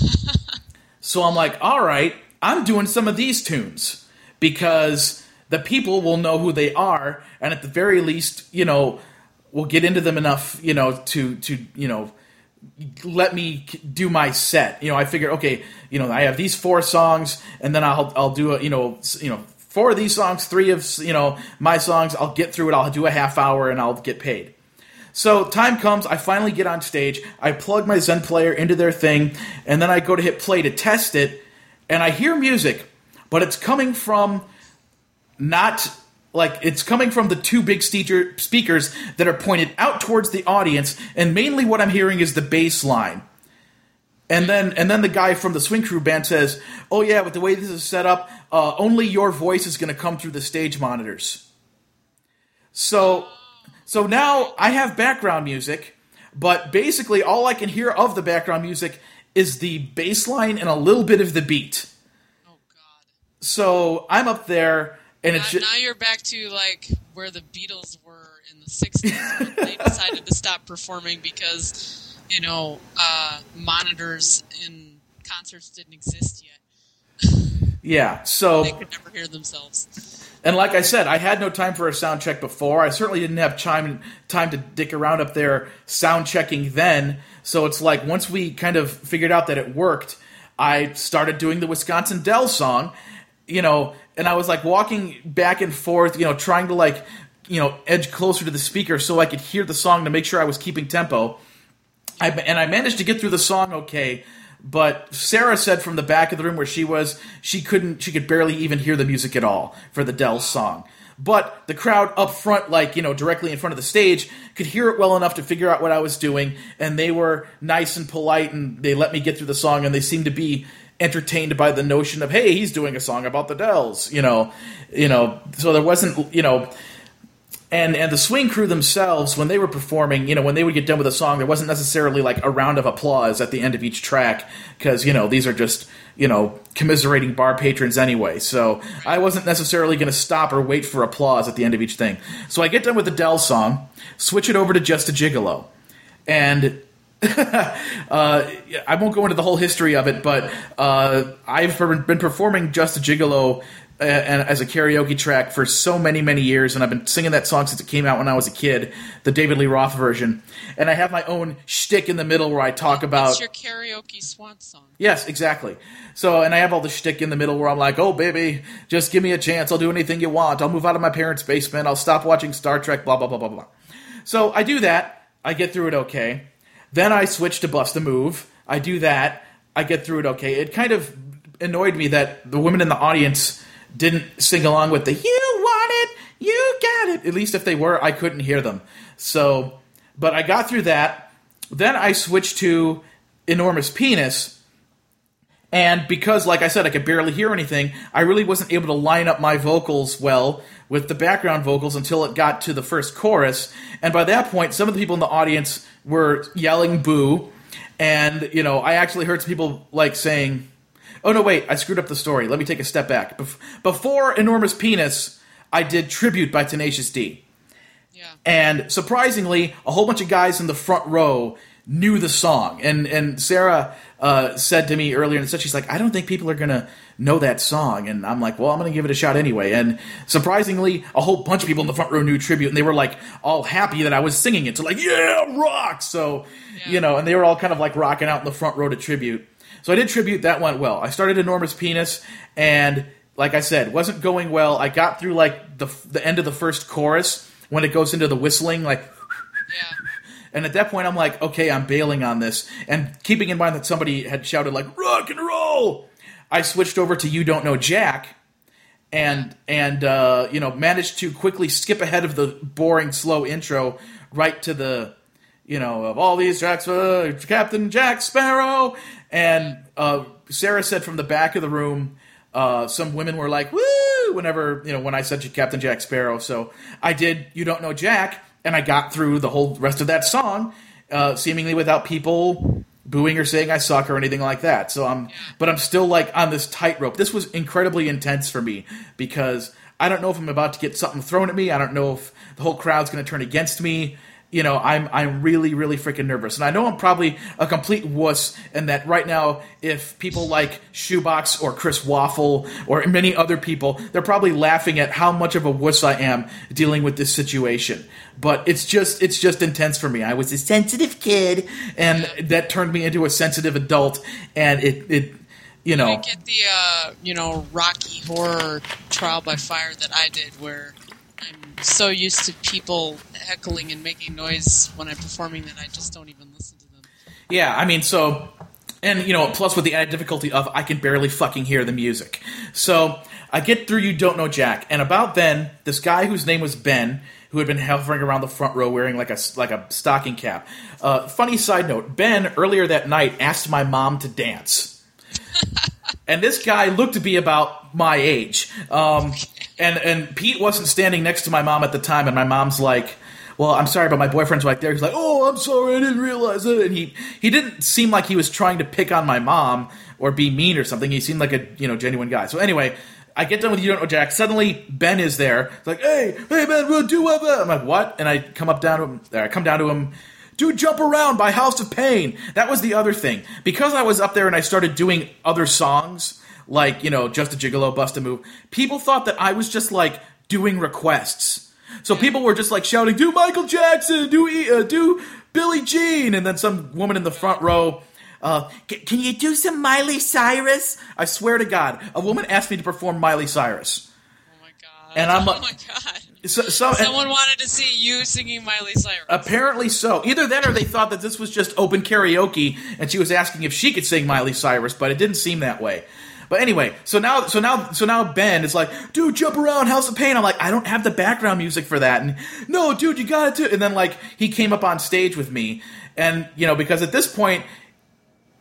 So I'm like, all right, I'm doing some of these tunes, because the people will know who they are, and at the very least, we'll get into them enough, to let me do my set. I figure, okay, I have these 4 songs, and then I'll do 4 of these songs, 3 of my songs. I'll get through it. I'll do a half hour, and I'll get paid. So time comes, I finally get on stage, I plug my Zen player into their thing, and then I go to hit play to test it, and I hear music, but it's coming from it's coming from the 2 big speakers that are pointed out towards the audience, and mainly what I'm hearing is the bass line. And then the guy from the Swing Crew band says, oh yeah, with the way this is set up, only your voice is going to come through the stage monitors. So now I have background music, but basically all I can hear of the background music is the bass line and a little bit of the beat. Oh, God. So I'm up there, and now you're back to, like, where the Beatles were in the 60s when they decided to stop performing because, monitors in concerts didn't exist yet. Yeah, so they could never hear themselves. And like I said, I had no time for a sound check before. I certainly didn't have time to dick around up there sound checking then. So it's like once we kind of figured out that it worked, I started doing the Wisconsin Dells song, and I was like walking back and forth, trying to edge closer to the speaker so I could hear the song to make sure I was keeping tempo. And I managed to get through the song okay. But Sarah said from the back of the room where she was, she could barely even hear the music at all for the Dells song. But the crowd up front, directly in front of the stage, could hear it well enough to figure out what I was doing, and they were nice and polite, and they let me get through the song, and they seemed to be entertained by the notion of, hey, he's doing a song about the Dells, you know. So there wasn't, and the swing crew themselves, when they were performing, when they would get done with a song, there wasn't necessarily like a round of applause at the end of each track, because, these are just, commiserating bar patrons anyway. So I wasn't necessarily going to stop or wait for applause at the end of each thing. So I get done with the Dells song, switch it over to Just a Gigolo. And I won't go into the whole history of it, but I've been performing Just a Gigolo as a karaoke track for so many, many years, and I've been singing that song since it came out when I was a kid, the David Lee Roth version. And I have my own shtick in the middle where I talk about... It's your karaoke swan song. Yes, exactly. So, and I have all the shtick in the middle where I'm like, oh, baby, just give me a chance. I'll do anything you want. I'll move out of my parents' basement. I'll stop watching Star Trek, blah, blah, blah, blah, blah. So I do that. I get through it okay. Then I switch to Bust a Move. I do that. I get through it okay. It kind of annoyed me that the women in the audience didn't sing along with the "You want it, you got it." At least if they were, I couldn't hear them. So, but I got through that. Then I switched to Enormous Penis. And because, like I said, I could barely hear anything, I really wasn't able to line up my vocals well with the background vocals until it got to the first chorus. And by that point, some of the people in the audience were yelling boo. And, I actually heard some people, saying... Oh, no, wait, I screwed up the story. Let me take a step back. Before Enormous Penis, I did Tribute by Tenacious D. Yeah. And surprisingly, a whole bunch of guys in the front row knew the song. And Sarah said to me earlier, and she's like, I don't think people are going to know that song. And I'm like, well, I'm going to give it a shot anyway. And surprisingly, a whole bunch of people in the front row knew Tribute, and they were all happy that I was singing it. So yeah, rock! So, and they were all kind of rocking out in the front row to Tribute. So I did Tribute, that went well. I started Enormous Penis, and like I said, wasn't going well. I got through the end of the first chorus when it goes into the whistling, Yeah. And at that point I'm like, okay, I'm bailing on this. And keeping in mind that somebody had shouted rock and roll, I switched over to You Don't Know Jack, and managed to quickly skip ahead of the boring, slow intro right to the, of all these tracks for Captain Jack Sparrow. And Sarah said from the back of the room, some women were like, woo, whenever, when I said Captain Jack Sparrow. So I did You Don't Know Jack, and I got through the whole rest of that song, seemingly without people booing or saying I suck or anything like that. So I'm still on this tightrope. This was incredibly intense for me because I don't know if I'm about to get something thrown at me. I don't know if the whole crowd's going to turn against me. I'm really, really freaking nervous. And I know I'm probably a complete wuss, and that right now, if people like Shoebox or Chris Waffle or many other people, they're probably laughing at how much of a wuss I am dealing with this situation. But it's just intense for me. I was a sensitive kid, and that turned me into a sensitive adult, and it You didn't get the, Rocky Horror Trial by Fire that I did, where I'm so used to people heckling and making noise when I'm performing that I just don't even listen to them. Yeah, I mean, so... And, plus with the added difficulty of I can barely fucking hear the music. So I get through You Don't Know Jack, and about then, this guy whose name was Ben, who had been hovering around the front row wearing like a stocking cap. Funny side note, Ben, earlier that night, asked my mom to dance. And this guy looked to be about my age. And Pete wasn't standing next to my mom at the time, and my mom's like, well, I'm sorry, but my boyfriend's right there. He's like, oh, I'm sorry, I didn't realize it. And he didn't seem like he was trying to pick on my mom or be mean or something. He seemed like a genuine guy. So anyway, I get done with You Don't Know Jack. Suddenly, Ben is there. He's like, hey, Ben, we'll do what? I'm like, what? And I come down to him. Dude, Jump Around by House of Pain. That was the other thing. Because I was up there and I started doing other songs, like, Just a Gigolo, Bust a Move, people thought that I was just, doing requests. So people were just, shouting, do Michael Jackson, do Billie Jean, and then some woman in the front row, can you do some Miley Cyrus? I swear to God, a woman asked me to perform Miley Cyrus. Oh, my God. And I'm like... Oh, my God. Someone wanted to see you singing Miley Cyrus. Apparently so. Either that or they thought that this was just open karaoke and she was asking if she could sing Miley Cyrus, but it didn't seem that way. But anyway, so now Ben is like, dude, Jump Around, House of Pain. I'm like, I don't have the background music for that. And no, dude, you got it too. And then he came up on stage with me, and because at this point,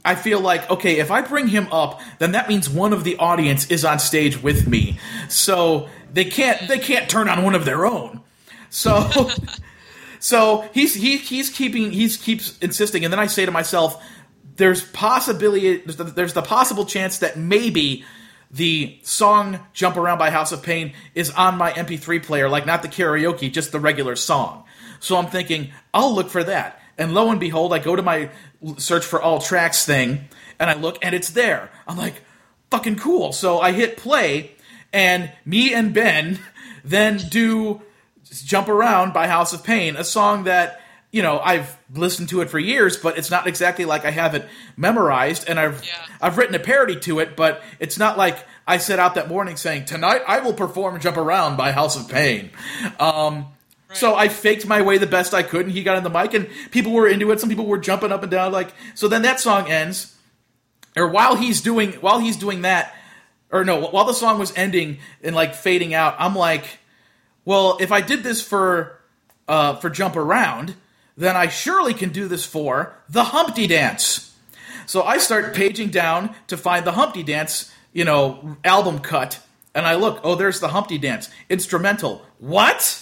I feel like, okay, if I bring him up, then that means one of the audience is on stage with me. So they can't turn on one of their own. So so he keeps insisting, and then I say to myself, there's the possible chance that maybe the song Jump Around by House of Pain is on my MP3 player, like not the karaoke, just the regular song. So I'm thinking, I'll look for that. And lo and behold, I go to my search for all tracks thing, and I look, and it's there. I'm like, fucking cool. So I hit play, and me and Ben then do Jump Around by House of Pain, a song that, you know, I've listened to it for years, but it's not exactly like I have it memorized, and I've written a parody to it, but it's not like I set out that morning saying, tonight I will perform Jump Around by House of Pain. So I faked my way the best I could, and he got on the mic, and people were into it. Some people were jumping up and down, like. So then that song ends, or while he's doing that, or no, while the song was ending and like fading out, I'm like, well, if I did this for Jump Around, then I surely can do this for the Humpty Dance. So I start paging down to find the Humpty Dance, you know, album cut, and I look, oh, there's the Humpty Dance instrumental. What?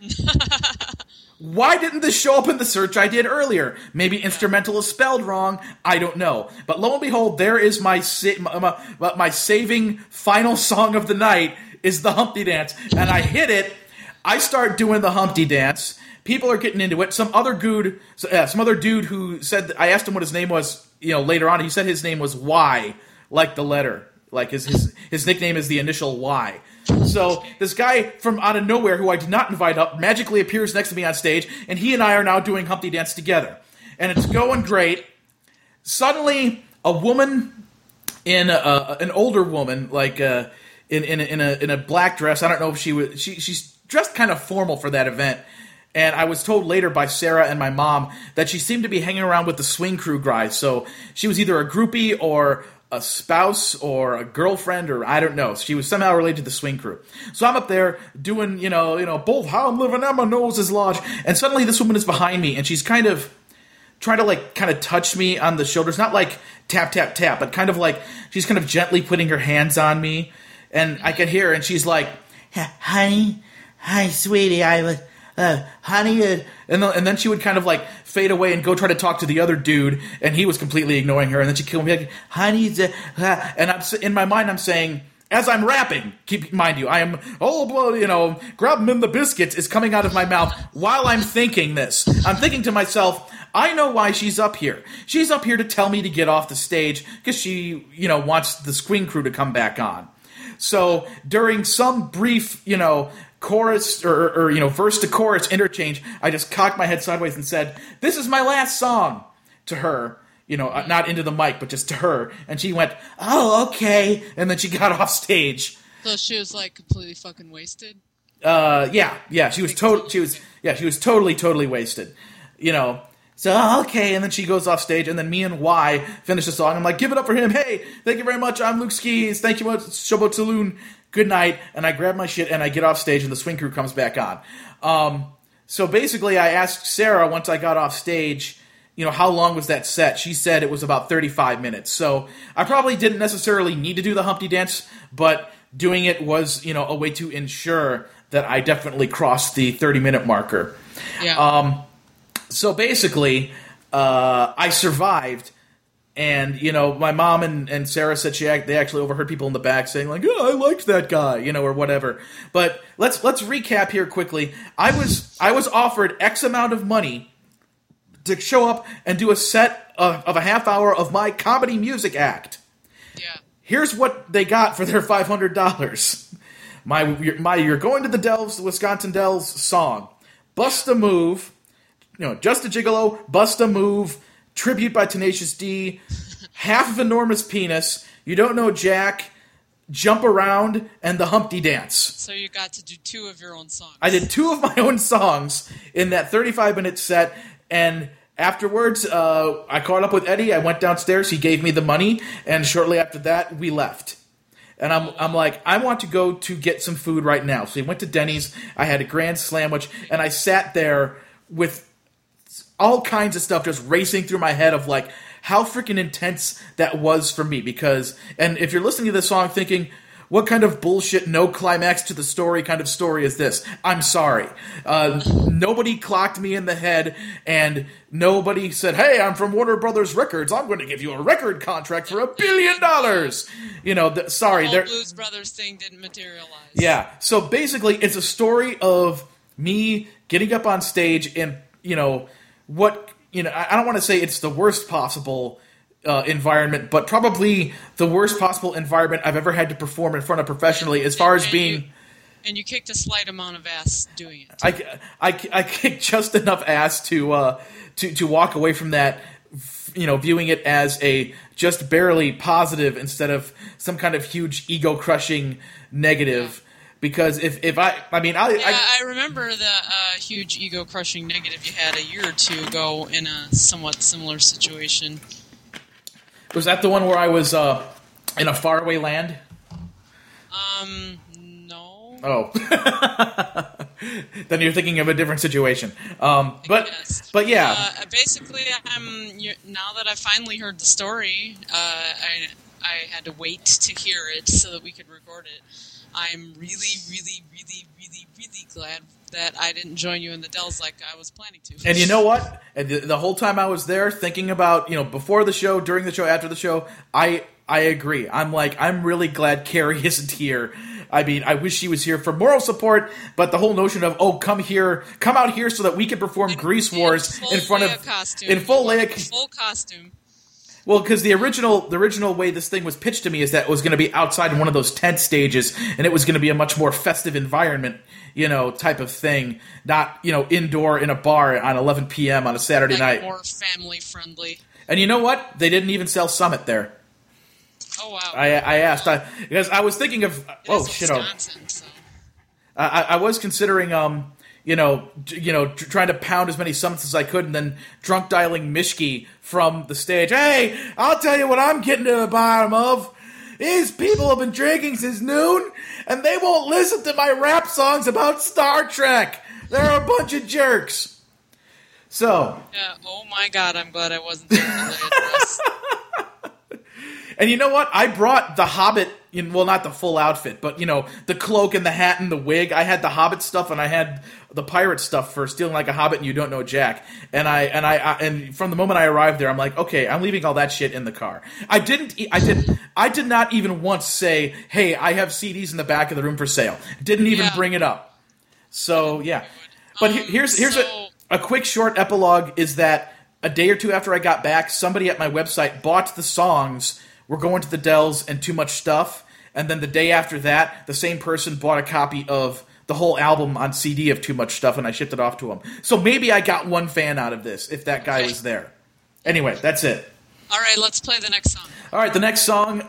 Why didn't this show up in the search I did earlier? Maybe instrumental is spelled wrong. I don't know. But lo and behold, there is my saving final song of the night is the Humpty Dance. And I hit it. I start doing the Humpty Dance. People are getting into it. Some other dude who said, I asked him what his name was, you know, later on. He said his name was Y, like the letter. Like his nickname is the initial Y. So this guy from out of nowhere, who I did not invite up, magically appears next to me on stage, and he and I are now doing Humpty Dance together. And it's going great. Suddenly, a woman an older woman, like in a black dress. I don't know if she's dressed kind of formal for that event. And I was told later by Sarah and my mom that she seemed to be hanging around with the swing crew guys. So she was either a groupie or a spouse or a girlfriend, or I don't know. She was somehow related to the swing crew. So I'm up there doing, you know, both how I'm living and my nose is lodged. And suddenly this woman is behind me, and she's kind of trying to touch me on the shoulders. Not like tap, tap, tap, but kind of like she's kind of gently putting her hands on me. And I can hear her, and she's like, honey, hi, sweetie, I was... honey, and then she would kind of like fade away and go try to talk to the other dude, and he was completely ignoring her. And then she killed me like, honey, and I'm in my mind I'm saying, as I'm rapping, keep in mind you, I am grab him in the biscuits is coming out of my mouth while I'm thinking this. I'm thinking to myself, I know why she's up here. She's up here to tell me to get off the stage because she, wants the screen crew to come back on. So during some brief, chorus or verse to chorus interchange, I just cocked my head sideways and said, "This is my last song," to her, not into the mic, but just to her. And she went, "Oh, okay." And then she got off stage. So she was like completely fucking wasted. Yeah. She was totally wasted. So, okay, and then she goes off stage, and then me and Y finish the song. I'm like, give it up for him. Hey, thank you very much. I'm Luke Skis. Thank you much, Showboat Saloon. Good night. And I grab my shit, and I get off stage, and the swing crew comes back on. So basically, I asked Sarah, once I got off stage, how long was that set? She said it was about 35 minutes. So I probably didn't necessarily need to do the Humpty Dance, but doing it was, a way to ensure that I definitely crossed the 30-minute marker. Yeah. So basically, I survived, and, my mom and Sarah said they actually overheard people in the back saying, like, "Oh, I liked that guy," or whatever. But let's recap here quickly. I was offered X amount of money to show up and do a set of a half hour of my comedy music act. Yeah. Here's what they got for their $500. My You're Going to the Dells, the Wisconsin Dells song. Bust a Move. Just a Gigolo, Bust a Move, Tribute by Tenacious D, Half of Enormous Penis, You Don't Know Jack, Jump Around, and the Humpty Dance. So you got to do 2 of your own songs. I did 2 of my own songs in that 35-minute set, and afterwards, I caught up with Eddie, I went downstairs, he gave me the money, and shortly after that, we left. And I'm like, I want to go to get some food right now. So we went to Denny's, I had a grand sandwich, and I sat there with all kinds of stuff just racing through my head of like, how freaking intense that was for me. Because, and if you're listening to this song thinking, what kind of bullshit, no climax to the story kind of story is this? I'm sorry. Nobody clocked me in the head, and nobody said, hey, I'm from Warner Brothers Records. I'm going to give you a record contract for $1 billion. You know, sorry. The whole Blues Brothers thing didn't materialize. Yeah. So basically, it's a story of me getting up on stage and, you know, I don't want to say it's the worst possible environment, but probably the worst possible environment I've ever had to perform in front of professionally as far as being... And you kicked a slight amount of ass doing it. I kicked just enough ass to walk away from that, you know, viewing it as a just barely positive instead of some kind of huge ego-crushing negative. Because I remember the huge ego-crushing negative you had a year or two ago in a somewhat similar situation. Was that the one where I was in a faraway land? No. Oh. Then you're thinking of a different situation. But yeah. Basically, now that I finally heard the story, I had to wait to hear it so that we could record it. I'm really, really, really, really, really glad that I didn't join you in the Dells like I was planning to. And you know what? The whole time I was there thinking about, you know, before the show, during the show, after the show, I agree. I'm really glad Carrie isn't here. I mean, I wish she was here for moral support, but the whole notion of, come out here so that we can perform Grease Wars in front of... In full costume. Well, because the original way this thing was pitched to me is that it was going to be outside in one of those tent stages, and it was going to be a much more festive environment, you know, type of thing. Not, you know, indoor in a bar on 11 p.m. on a Saturday night. More family friendly. And you know what? They didn't even sell Summit there. Oh wow! I asked because I was thinking of Wisconsin, so. I was considering trying to pound as many Summits as I could, and then drunk dialing Mishki from the stage. Hey, I'll tell you what I'm getting to the bottom of. These people have been drinking since noon, and they won't listen to my rap songs about Star Trek. They're a bunch of jerks. So. Yeah. Oh my God! I'm glad I wasn't there for the address. And you know what? I brought the Hobbit, well, not the full outfit, but, you know, the cloak and the hat and the wig. I had the Hobbit stuff and I had the pirate stuff for Stealing Like a Hobbit and You Don't Know Jack. And from the moment I arrived there, I'm like, okay, I'm leaving all that shit in the car. I did not even once say, hey, I have CDs in the back of the room for sale. Didn't even bring it up. So, yeah. But here's a quick short epilogue is that a day or two after I got back, somebody at my website bought the songs We're Going to the Dells and Too Much Stuff, and then the day after that, the same person bought a copy of the whole album on CD of Too Much Stuff, and I shipped it off to him. So maybe I got one fan out of this, if that guy was there. Anyway, that's it. All right, let's play the next song. All right, the next song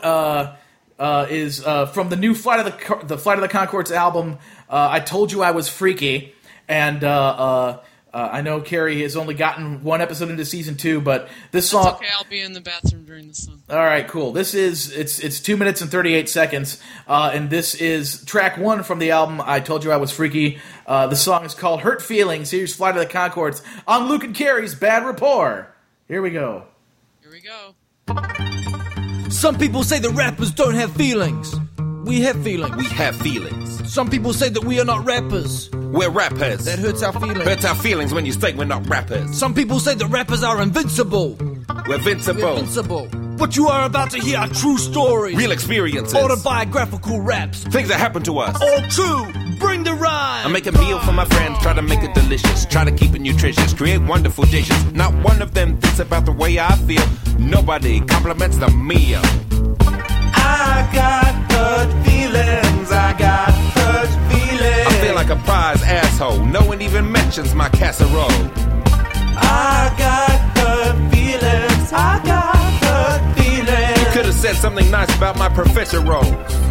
is from the new Flight of the Conchords album, I Told You I Was Freaky, and I know Carrie has only gotten one episode into season 2, but this song... That's okay, I'll be in the bathroom during the song. All right, cool. This is, it's 2 minutes and 38 seconds, and this is track 1 from the album, I Told You I Was Freaky. The song is called Hurt Feelings. Here's Flight of the Conchords on Luke and Carrie's Bad Rapport. Here we go. Here we go. Some people say that rappers don't have feelings. We have feelings. We have feelings. Some people say that we are not rappers. We're rappers. That hurts our feelings. Hurts our feelings when you say we're not rappers. Some people say that rappers are invincible. We're invincible. We're invincible. What you are about to hear are true stories. Real experiences. Autobiographical raps. Things that happened to us. All true. Bring the rhyme. I make a meal for my friends, try to make it delicious. Try to keep it nutritious, create wonderful dishes. Not one of them thinks about the way I feel. Nobody compliments the meal. I got hurt feelings. I got hurt feelings. I feel like a prize asshole. No one even mentions my casserole. I got hurt feelings. I got hurt feelings. You could have said something nice about my professor roles.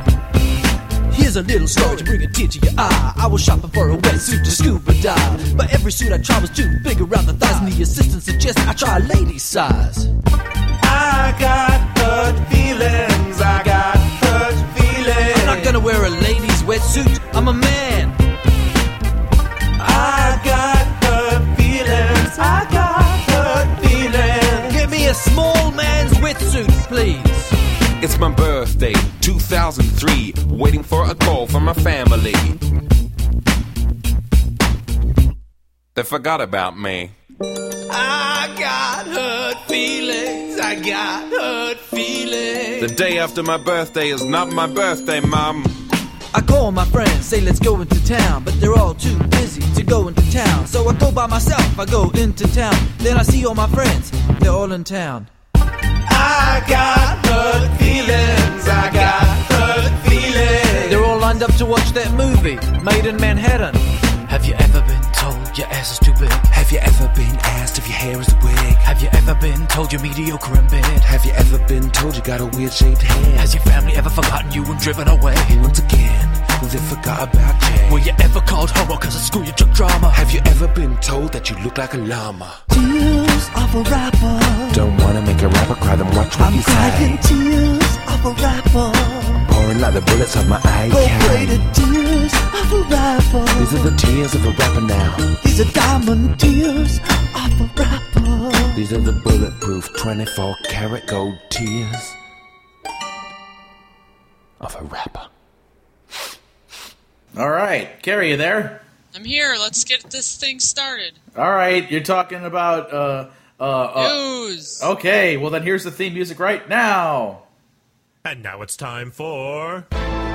Here's a little story to bring a tear to your eye. I was shopping for a wetsuit to scuba dive, but every suit I tried was too big around the thighs, and the assistant suggested I try a lady size. I got hurt feelings. I got hurt feelings. I'm not gonna wear a lady's wetsuit. I'm a man. I got hurt feelings. I got hurt feelings. Get me a small man. birthday, 2003, waiting for a call from my family. They forgot about me. I got hurt feelings. I got hurt feelings. The day after my birthday is not my birthday, Mom. I call my friends, say let's go into town, but they're all too busy to go into town. So I go by myself, I go into town. Then I see all my friends, they're all in town. I got hurt feelings. I got hurt feelings. They're all lined up to watch that movie, Made in Manhattan. Have you ever been told your ass is too big? Have you ever been asked if your hair is a wig? Have you ever been told you're mediocre in bed? Have you ever been told you got a weird-shaped head? Has your family ever forgotten you and driven away? Once again, they forgot about you. Were you ever called homo cause at school you took drama? Have you ever been told that you look like a llama? Tears of a rapper. Don't wanna make a rapper cry, then watch what I'm you crying say. tears of a rapper. Pouring like the bullets of my eye. Gold-plated tears of a rapper. These are the tears of a rapper now. These are diamond tears of a rapper. These are the bulletproof 24-karat gold tears of a rapper. All right, Carrie, you there? I'm here. Let's get this thing started. All right, you're talking about News. Okay, well then here's the theme music right now. And now it's time for...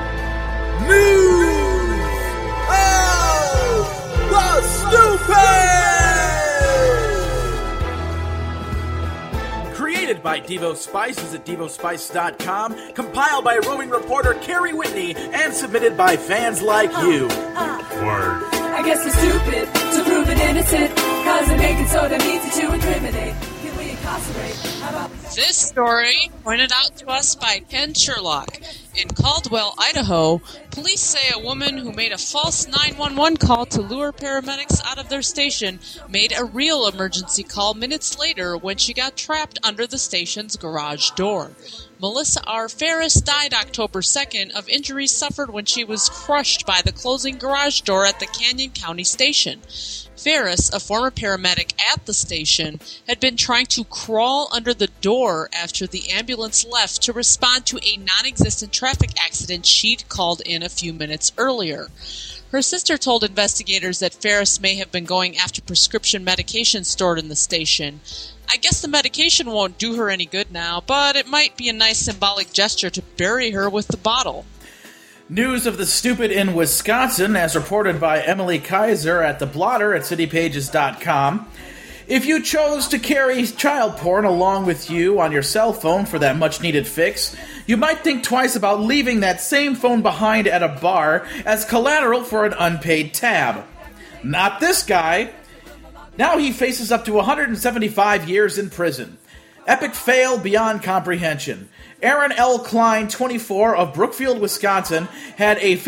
Created by Devo Spice, visit DevoSpice.com. Compiled by roving reporter Carrie Whitney and submitted by fans like you. Word. I guess we're stupid to prove it innocent, cause they make it so they're easy to incriminate. Can we incarcerate? How about This story pointed out to us by Ken Sherlock. In Caldwell, Idaho, police say a woman who made a false 911 call to lure paramedics out of their station made a real emergency call minutes later when she got trapped under the station's garage door. Melissa R. Ferris died October 2nd of injuries suffered when she was crushed by the closing garage door at the Canyon County station. Ferris, a former paramedic at the station, had been trying to crawl under the door after the ambulance left to respond to a non-existent traffic accident she'd called in a few minutes earlier. Her sister told investigators that Ferris may have been going after prescription medication stored in the station. I guess the medication won't do her any good now, but it might be a nice symbolic gesture to bury her with the bottle. News of the stupid in Wisconsin, as reported by Emily Kaiser at The Blotter at citypages.com. If you chose to carry child porn along with you on your cell phone for that much-needed fix, you might think twice about leaving that same phone behind at a bar as collateral for an unpaid tab. Not this guy. Now he faces up to 175 years in prison. Epic fail beyond comprehension. Aaron L. Klein, 24, of Brookfield, Wisconsin, had a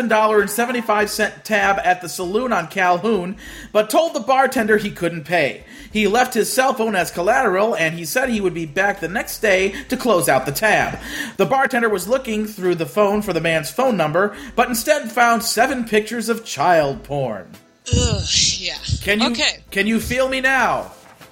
$57.75 tab at the saloon on Calhoun, but told the bartender he couldn't pay. He left his cell phone as collateral, and he said he would be back the next day to close out the tab. The bartender was looking through the phone for the man's phone number, but instead found 7 pictures of child porn. Ugh, yeah. Can you feel me now?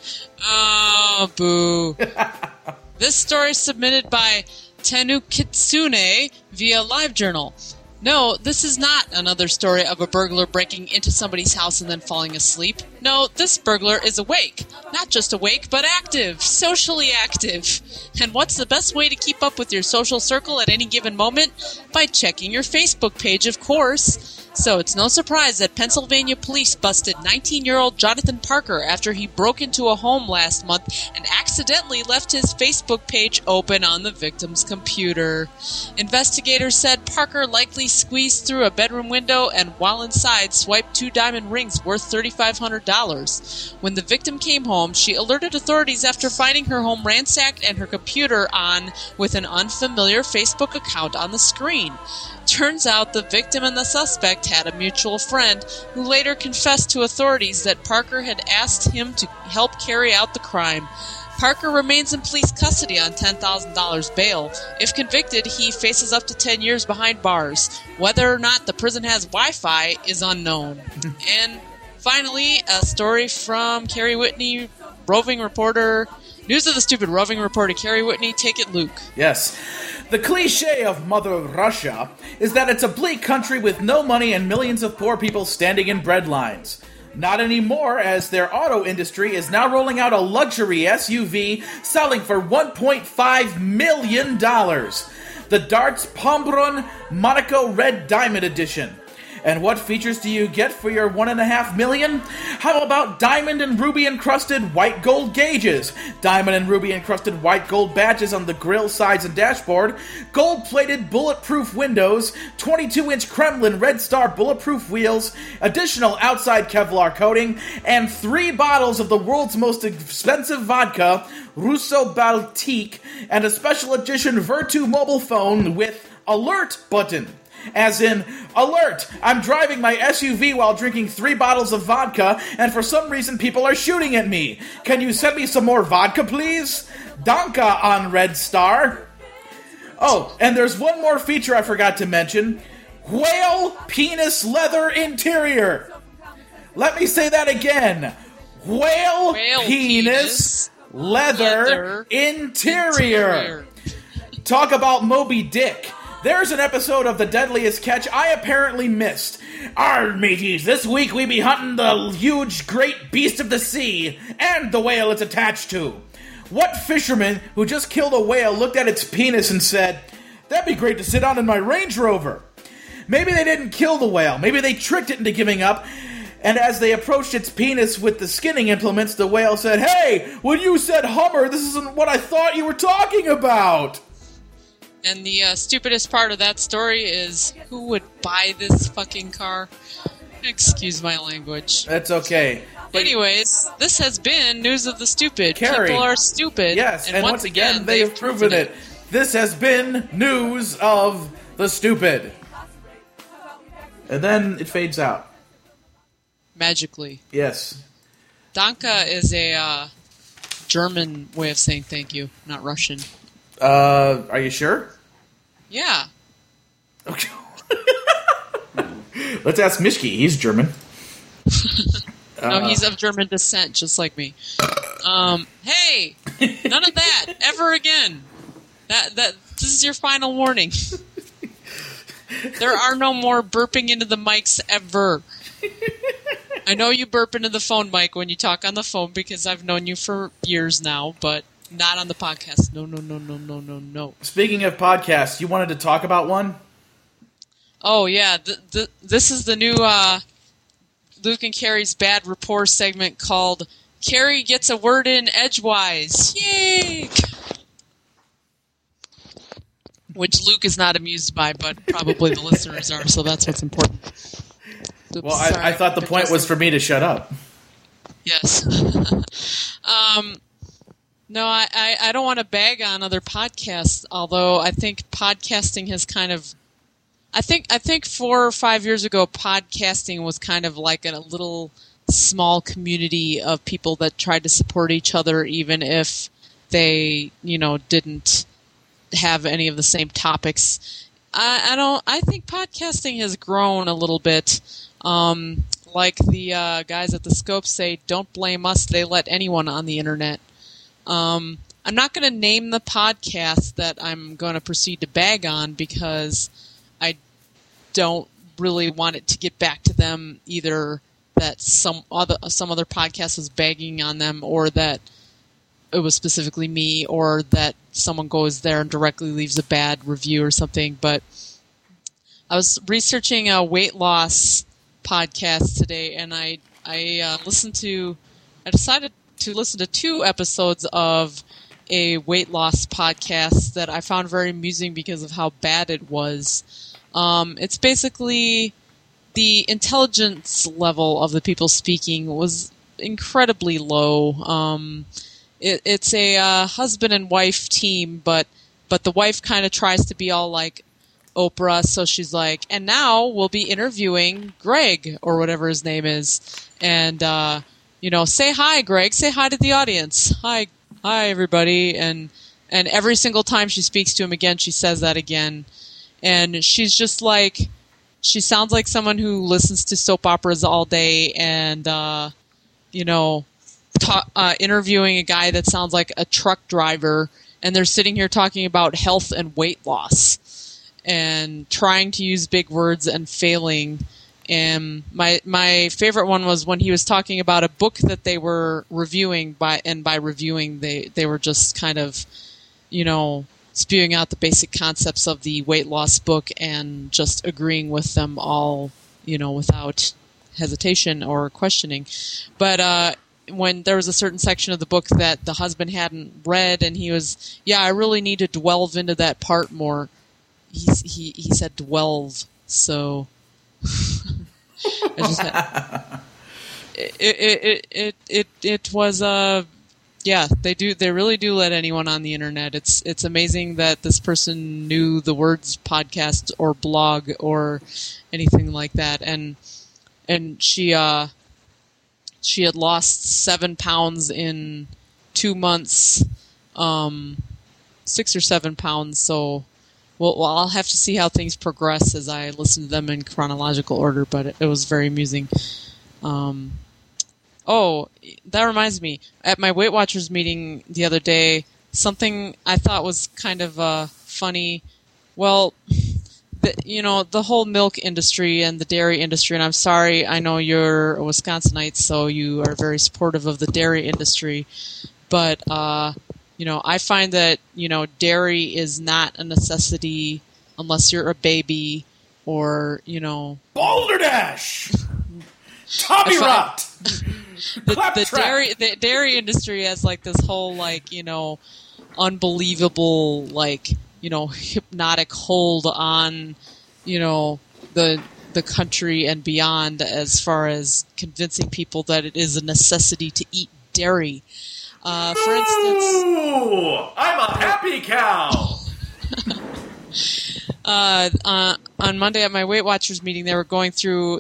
Oh, boo. This story is submitted by Tenu Kitsune via LiveJournal. No, this is not another story of a burglar breaking into somebody's house and then falling asleep. No, this burglar is awake. Not just awake, but active. Socially active. And what's the best way to keep up with your social circle at any given moment? By checking your Facebook page, of course. So it's no surprise that Pennsylvania police busted 19-year-old Jonathan Parker after he broke into a home last month and accidentally left his Facebook page open on the victim's computer. Investigators said Parker likely squeezed through a bedroom window and while inside swiped 2 diamond rings worth $3,500. When the victim came home, she alerted authorities after finding her home ransacked and her computer on with an unfamiliar Facebook account on the screen. Turns out the victim and the suspect had a mutual friend who later confessed to authorities that Parker had asked him to help carry out the crime. Parker remains in police custody on $10,000 bail. If convicted, he faces up to 10 years behind bars. Whether or not the prison has Wi-Fi is unknown. And finally, a story from Carrie Whitney, roving reporter. News of the stupid roving reporter Carrie Whitney. Take it, Luke. Yes. The cliche of Mother Russia is that it's a bleak country with no money and millions of poor people standing in bread lines. Not anymore, as their auto industry is now rolling out a luxury SUV selling for $1.5 million. The Darts Pombrun Monaco Red Diamond Edition. And what features do you get for your $1.5 million? How about diamond and ruby encrusted white gold gauges, diamond and ruby encrusted white gold badges on the grille, sides, and dashboard, gold-plated bulletproof windows, 22-inch Kremlin Red Star bulletproof wheels, additional outside Kevlar coating, and 3 bottles of the world's most expensive vodka, Russo Baltique, and a special edition Vertu mobile phone with alert button. As in, alert! I'm driving my SUV while drinking 3 bottles of vodka, and for some reason people are shooting at me. Can you send me some more vodka, please? Danka on Red Star. Oh, and there's one more feature I forgot to mention. Whale penis leather interior. Let me say that again. Whale penis leather interior. Talk about Moby Dick. There's an episode of The Deadliest Catch I apparently missed. Arr, mateys, this week we be hunting the huge great beast of the sea and the whale it's attached to. What fisherman who just killed a whale looked at its penis and said, "That'd be great to sit on in my Range Rover"? Maybe they didn't kill the whale. Maybe they tricked it into giving up. And as they approached its penis with the skinning implements, the whale said, "Hey, when you said Hummer, this isn't what I thought you were talking about." And the stupidest part of that story is, who would buy this fucking car? Excuse my language. That's okay. But anyways, this has been News of the Stupid. Carrie, people are stupid. Yes, and once again, they've proven it. This has been News of the Stupid. And then it fades out. Magically. Yes. Danka is a German way of saying thank you, not Russian. Are you sure? Yeah. Okay. Let's ask Mishki. He's German. No, he's of German descent, just like me. Hey! None of that! Ever again! This is your final warning. There are no more burping into the mics ever. I know you burp into the phone mic when you talk on the phone because I've known you for years now, but not on the podcast. No. Speaking of podcasts, you wanted to talk about one? Oh, yeah. This is the new Luke and Carrie's Bad Rapport segment called Carrie Gets a Word in Edgewise. Yay! Which Luke is not amused by, but probably the listeners are, so that's what's important. Oops, well, I thought the point was for me to shut up. Yes. No, I don't want to bag on other podcasts, although I think podcasting has kind of... I think 4 or 5 years ago, podcasting was kind of like a little small community of people that tried to support each other, even if they, didn't have any of the same topics. I think podcasting has grown a little bit. Like the guys at the Scope say, don't blame us, they let anyone on the internet. I'm not going to name the podcast that I'm going to proceed to bag on because I don't really want it to get back to them, either that some other podcast was bagging on them, or that it was specifically me, or that someone goes there and directly leaves a bad review or something. But I was researching a weight loss podcast today, and I decided to listen to 2 episodes of a weight loss podcast that I found very amusing because of how bad it was. It's basically the intelligence level of the people speaking was incredibly low. It's a husband and wife team, but the wife kind of tries to be all like Oprah, so she's like, and now we'll be interviewing Greg, or whatever his name is, and say hi, Greg, say hi to the audience. Hi everybody, and every single time she speaks to him again, she says that again, and she's just like, she sounds like someone who listens to soap operas all day, and interviewing a guy that sounds like a truck driver, and they're sitting here talking about health and weight loss and trying to use big words and failing. And my favorite one was when he was talking about a book that they were reviewing, by reviewing they were just kind of, spewing out the basic concepts of the weight loss book and just agreeing with them all, without hesitation or questioning. But when there was a certain section of the book that the husband hadn't read, and he was, I really need to delve into that part more. He said delve, so I just had, it was they really do let anyone on the internet. It's amazing that this person knew the words podcast or blog or anything like that, and she had lost 7 pounds in 2 months, 6 or 7 pounds. So, well, I'll have to see how things progress as I listen to them in chronological order. But it was very amusing. Oh, that reminds me. At my Weight Watchers meeting the other day, something I thought was kind of funny. Well, the whole milk industry and the dairy industry, and I'm sorry, I know you're a Wisconsinite, so you are very supportive of the dairy industry, but, I find that, dairy is not a necessity unless you're a baby or, Balderdash! Tommy Rot! The dairy industry has like this whole unbelievable hypnotic hold on the country and beyond as far as convincing people that it is a necessity to eat dairy. For instance, I'm a happy cow. On Monday at my Weight Watchers meeting, they were going through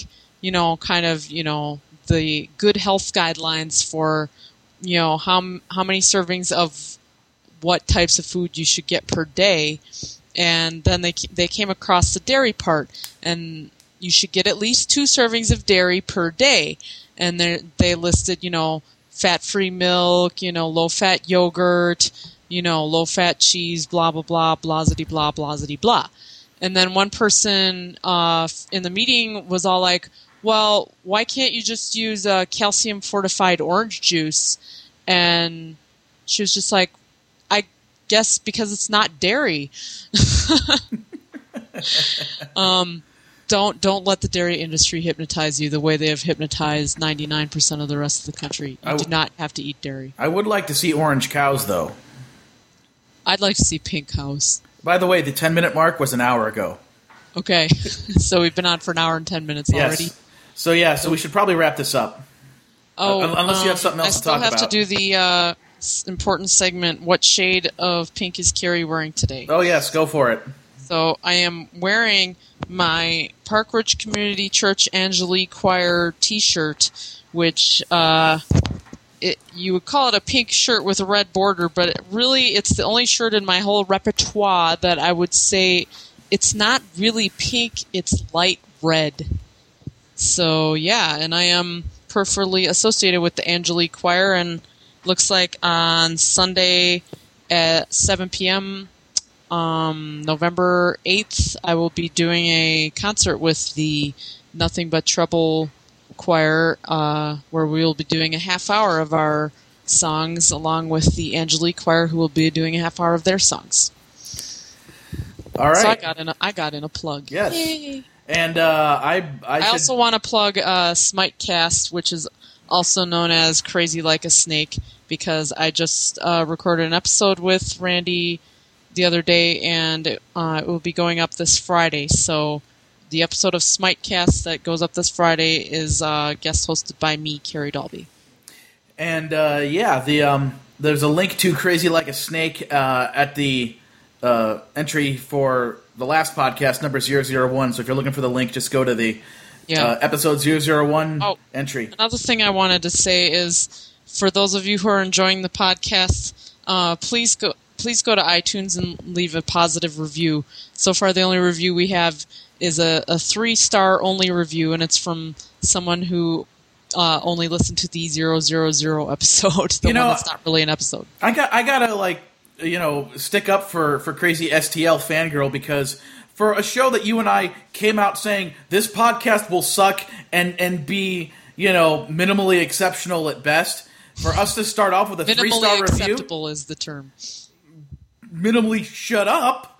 the good health guidelines for, how many servings of what types of food you should get per day. And then they came across the dairy part, and you should get at least 2 servings of dairy per day. And they listed, fat-free milk, low-fat yogurt, low-fat cheese, blah, blah, blah, blah-zity, blah, blah-zity, blah. And then one person in the meeting was all like, well, why can't you just use calcium-fortified orange juice? And she was just like, I guess because it's not dairy. Don't let the dairy industry hypnotize you the way they have hypnotized 99% of the rest of the country. You do not have to eat dairy. I would like to see orange cows, though. I'd like to see pink cows. By the way, the 10-minute mark was an hour ago. Okay, so we've been on for an hour and 10 minutes already. So we should probably wrap this up. Oh, unless you have something else to talk about. I still have to do the important segment. What shade of pink is Carrie wearing today? Oh yes, go for it. So I am wearing my Park Ridge Community Church Angelique Choir T-shirt, which you would call it a pink shirt with a red border, but it's the only shirt in my whole repertoire that I would say it's not really pink, it's light red. So, yeah, and I am peripherally associated with the Angelique Choir, and looks like on Sunday at 7 p.m., November 8th, I will be doing a concert with the Nothing But Trouble Choir, where we will be doing a half hour of our songs, along with the Angelique Choir, who will be doing a half hour of their songs. All right. So I got in a plug. Yes. Yay. And I also want to plug Smitecast, which is also known as Crazy Like a Snake, because I just recorded an episode with Randy the other day, and it will be going up this Friday. So the episode of Smitecast that goes up this Friday is guest hosted by me, Carrie Dalby. And there's a link to Crazy Like a Snake at the entry for the last podcast, number 001. So if you're looking for the link, just go to the episode 001 entry. Another thing I wanted to say is, for those of you who are enjoying the podcast, please go to iTunes and leave a positive review. So far, the only review we have is a 3-star only review, and it's from someone who only listened to the 000 episode. The one that's not really an episode. I gotta stick up for Crazy STL Fangirl, because for a show that you and I came out saying this podcast will suck and be, minimally exceptional at best, for us to start off with a 3-star review. Minimally acceptable is the term. Minimally shut up.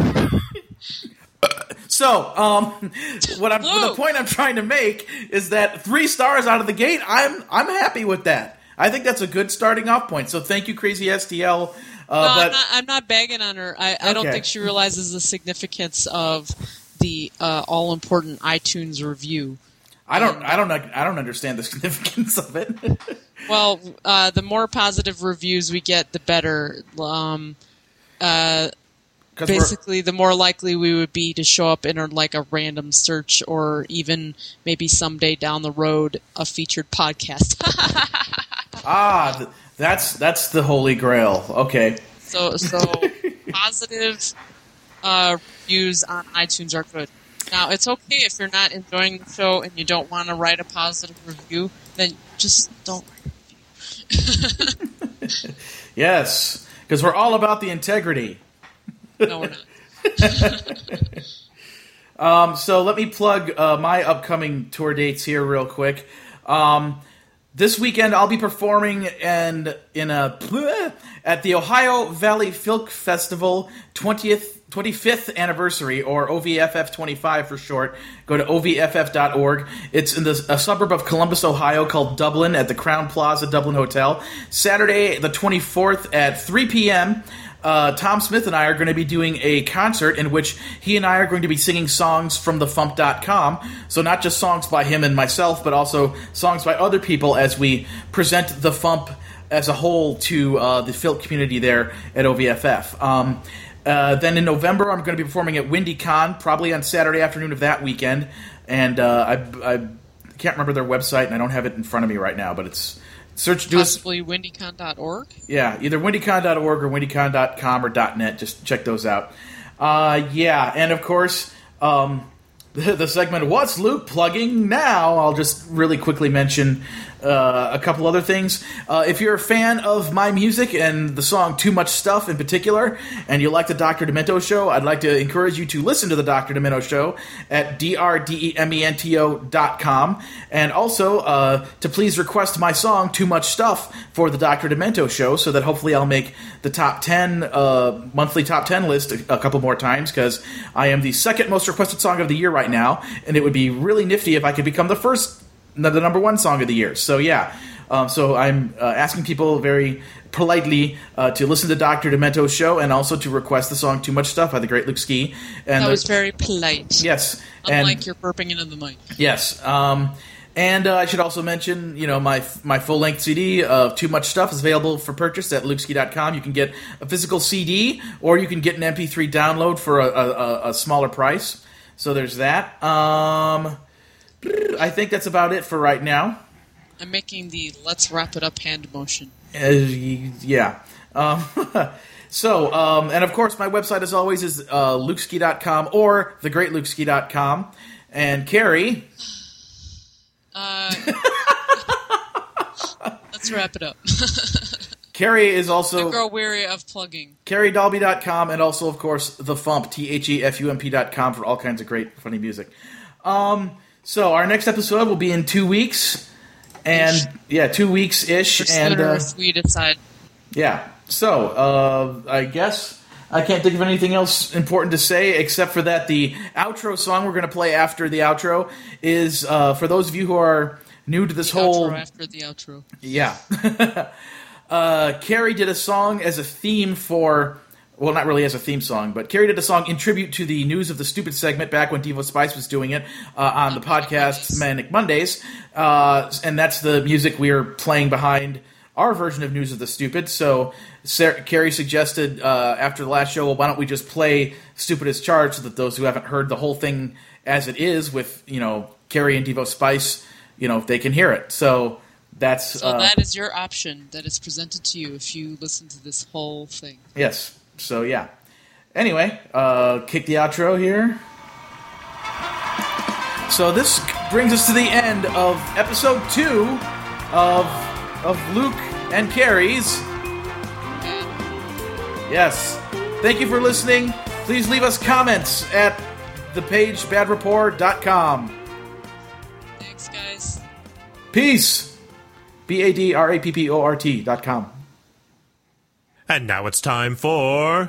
So, the point I'm trying to make is that 3 stars out of the gate, I'm happy with that. I think that's a good starting off point. So thank you, Crazy STL. I'm not bagging on her. I don't think she realizes the significance of the all-important iTunes review. I don't understand the significance of it. Well, the more positive reviews we get, the better. Basically, the more likely we would be to show up in a random search, or even maybe someday down the road a featured podcast. That's the holy grail. Okay. So positive reviews on iTunes are good. Now, it's okay if you're not enjoying the show and you don't want to write a positive review, then just don't write a review. Yes, because we're all about the integrity. No, we're not. So let me plug my upcoming tour dates here real quick. This weekend I'll be performing at the Ohio Valley Folk Festival 25th anniversary, or OVFF 25 for short. Go to ovff.org. It's in a suburb of Columbus, Ohio, called Dublin, at the Crown Plaza Dublin Hotel. Saturday the 24th at 3 p.m., Tom Smith and I are going to be doing a concert in which he and I are going to be singing songs from thefump.com. So not just songs by him and myself, but also songs by other people as we present the Fump as a whole to the Filk community there at OVFF. Then in November, I'm going to be performing at WindyCon, probably on Saturday afternoon of that weekend. And I can't remember their website, and I don't have it in front of me right now, but it's... Possibly windycon.org? Yeah, either windycon.org or windycon.com or .net. Just check those out. And of course, the segment, What's Luke Plugging Now? I'll just really quickly mention a couple other things. If you're a fan of my music and the song Too Much Stuff in particular, and you like the Dr. Demento Show, I'd like to encourage you to listen to the Dr. Demento Show at drdemento.com, and also to please request my song Too Much Stuff for the Dr. Demento Show, so that hopefully I'll make the top 10 monthly top 10 list a couple more times, because I am the second most requested song of the year right now, and it would be really nifty if I could become the number one song of the year. So yeah, so I'm asking people very politely to listen to Dr. Demento's show, and also to request the song Too Much Stuff by the Great Luke Ski. And that was very polite. Yes. Unlike you're burping into the mic. Yes. And I should also mention, my full-length CD of Too Much Stuff is available for purchase at lukeski.com. You can get a physical CD, or you can get an MP3 download for a smaller price. So there's that. I think that's about it for right now. I'm making the let's wrap it up hand motion. Yeah. And of course, my website, as always, is lukeski.com or thegreatlukeski.com. And Carrie... let's wrap it up. Carrie is also... I grow weary of plugging. CarrieDalby.com, and also, of course, The Fump, THEFUMP.com, for all kinds of great, funny music. So our next episode will be in 2 weeks. And, 2 weeks-ish. And we decide. Yeah. So, I guess I can't think of anything else important to say, except for that the outro song we're going to play after the outro is, for those of you who are new to this whole... Outro after the outro. Yeah. Carrie did a song as a theme for... Well, not really as a theme song, but Carrie did a song in tribute to the News of the Stupid segment back when Devo Spice was doing it on the podcast Manic Mondays. And that's the music we are playing behind our version of News of the Stupid. So Carrie suggested after the last show, well, why don't we just play Stupid as Charged, so that those who haven't heard the whole thing as it is with, Carrie and Devo Spice, they can hear it. So that's... that is your option that is presented to you if you listen to this whole thing. Yes. So, yeah. Anyway, kick the outro here. So this brings us to the end of episode 2 of Luke and Carrie's Yes. Thank you for listening. Please leave us comments at the page badrapport.com. Thanks, guys. Peace. BADRAPPORT.com. And now it's time for...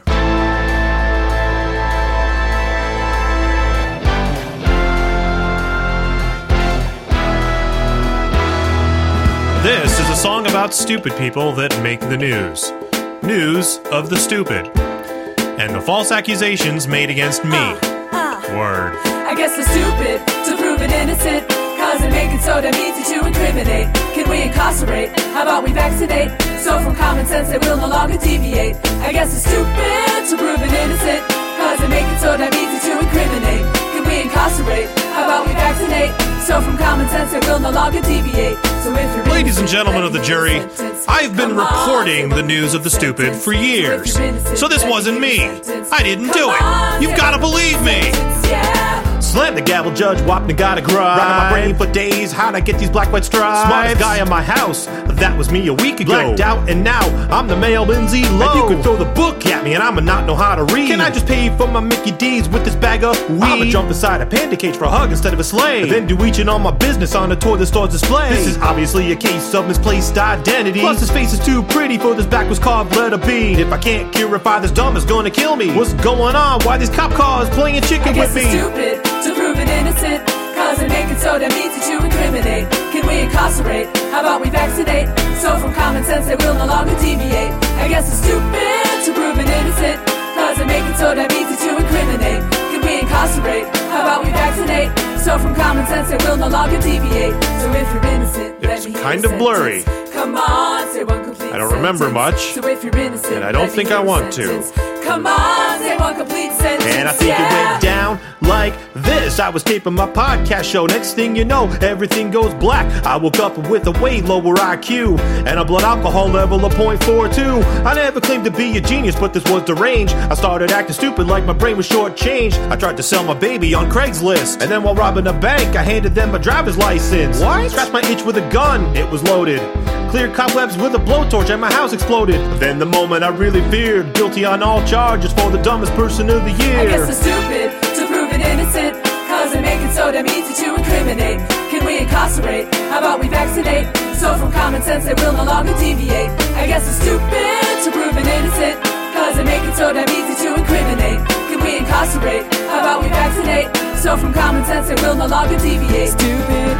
This is a song about stupid people that make the news. News of the stupid. And the false accusations made against me. Word. I guess the stupid to prove it innocent, cause it make it so damn easy to incriminate. Can we incarcerate? How about we vaccinate? So from common sense they will no longer deviate. I guess the stupid to prove it innocent, cause it make it so damn easy to incriminate. Can we incarcerate? How about we vaccinate? So from common sense they will no longer deviate. So if you're Ladies and gentlemen of the jury, I've been reporting the news of the stupid for years. So this wasn't me. I didn't do it. You've got to believe me. Slam the gavel, Judge Wapner got a grind. Racking my brain for days, how'd I get these black white stripes? Smartest guy in my house, that was me a week ago. Blacked out and now I'm the mailman Z-Lo. And you can throw the book at me and I'ma not know how to read. Can I just pay for my Mickey D's with this bag of weed? I'ma jump inside a panda cage for a hug instead of a slave. And then do each and all my business on a toy the store's display. This is obviously a case of misplaced identity. Plus his face is too pretty for this backwards carved letter B. If I can't purify this dumb, it's gonna kill me. What's going on? Why these cop cars playing chicken with me? I guess it's stupid to prove it innocent, cause it make it so damn easy to incriminate. Can we incarcerate? How about we vaccinate? So from common sense they will no longer deviate. I guess it's stupid to prove it innocent, cause it make it so damn easy to incriminate. Can we incarcerate? How about we vaccinate? So from common sense they will no longer deviate. So if you're innocent, It's kind of blurry. Come on, say one complete I don't remember much, So if you're innocent, and I don't think I want to. Come on, say one complete sentence. And I think it went down like this. I was taping my podcast show. Next thing you know, everything goes black. I woke up with a way lower IQ and a blood alcohol level of 0.42. I never claimed to be a genius, but this was deranged. I started acting stupid like my brain was shortchanged. I tried to sell my baby on Craigslist, and then while robbing a bank, I handed them my driver's license. What? Scratched my itch with a gun. It was loaded. Cleared cobwebs with a blowtorch and my house exploded. Then the moment I really feared, guilty on all charges for the dumbest person of the year. I guess the stupid to prove it innocent, cause it make it so damn easy to incriminate. Can we incarcerate? How about we vaccinate? So from common sense they will no longer deviate. I guess it's stupid to prove it innocent, cause it make it so damn easy to incriminate. Can we incarcerate? How about we vaccinate? So from common sense they will no longer deviate. Stupid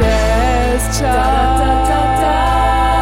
as child.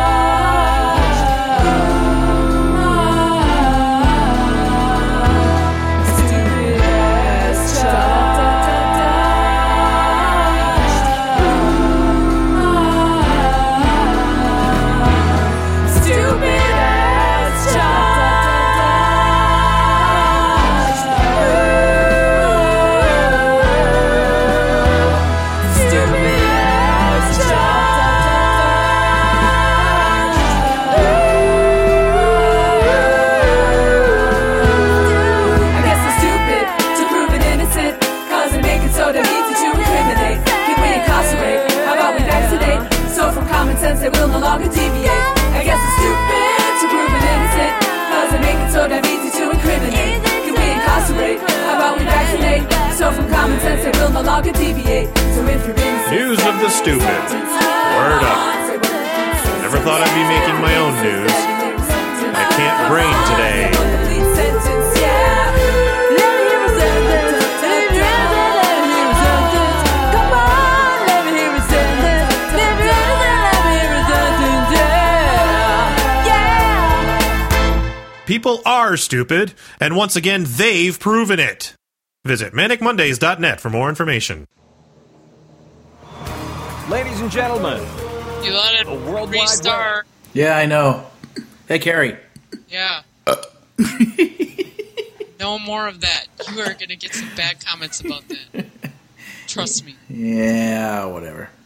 They will no longer deviate. I guess it's stupid to prove it innocent, cause it make it so damn easy to incriminate. Can we incarcerate? How about we vaccinate? So from common sense they will no longer deviate. So if you're innocent, News of the stupid. Word up. Never thought I'd be making my own news. I can't brain today. People are stupid, and once again, they've proven it. Visit ManicMondays.net for more information. Ladies and gentlemen, You let it restart. Yeah, I know. Hey, Carrie. Yeah. No more of that. You are going to get some bad comments about that. Trust me. Yeah, whatever.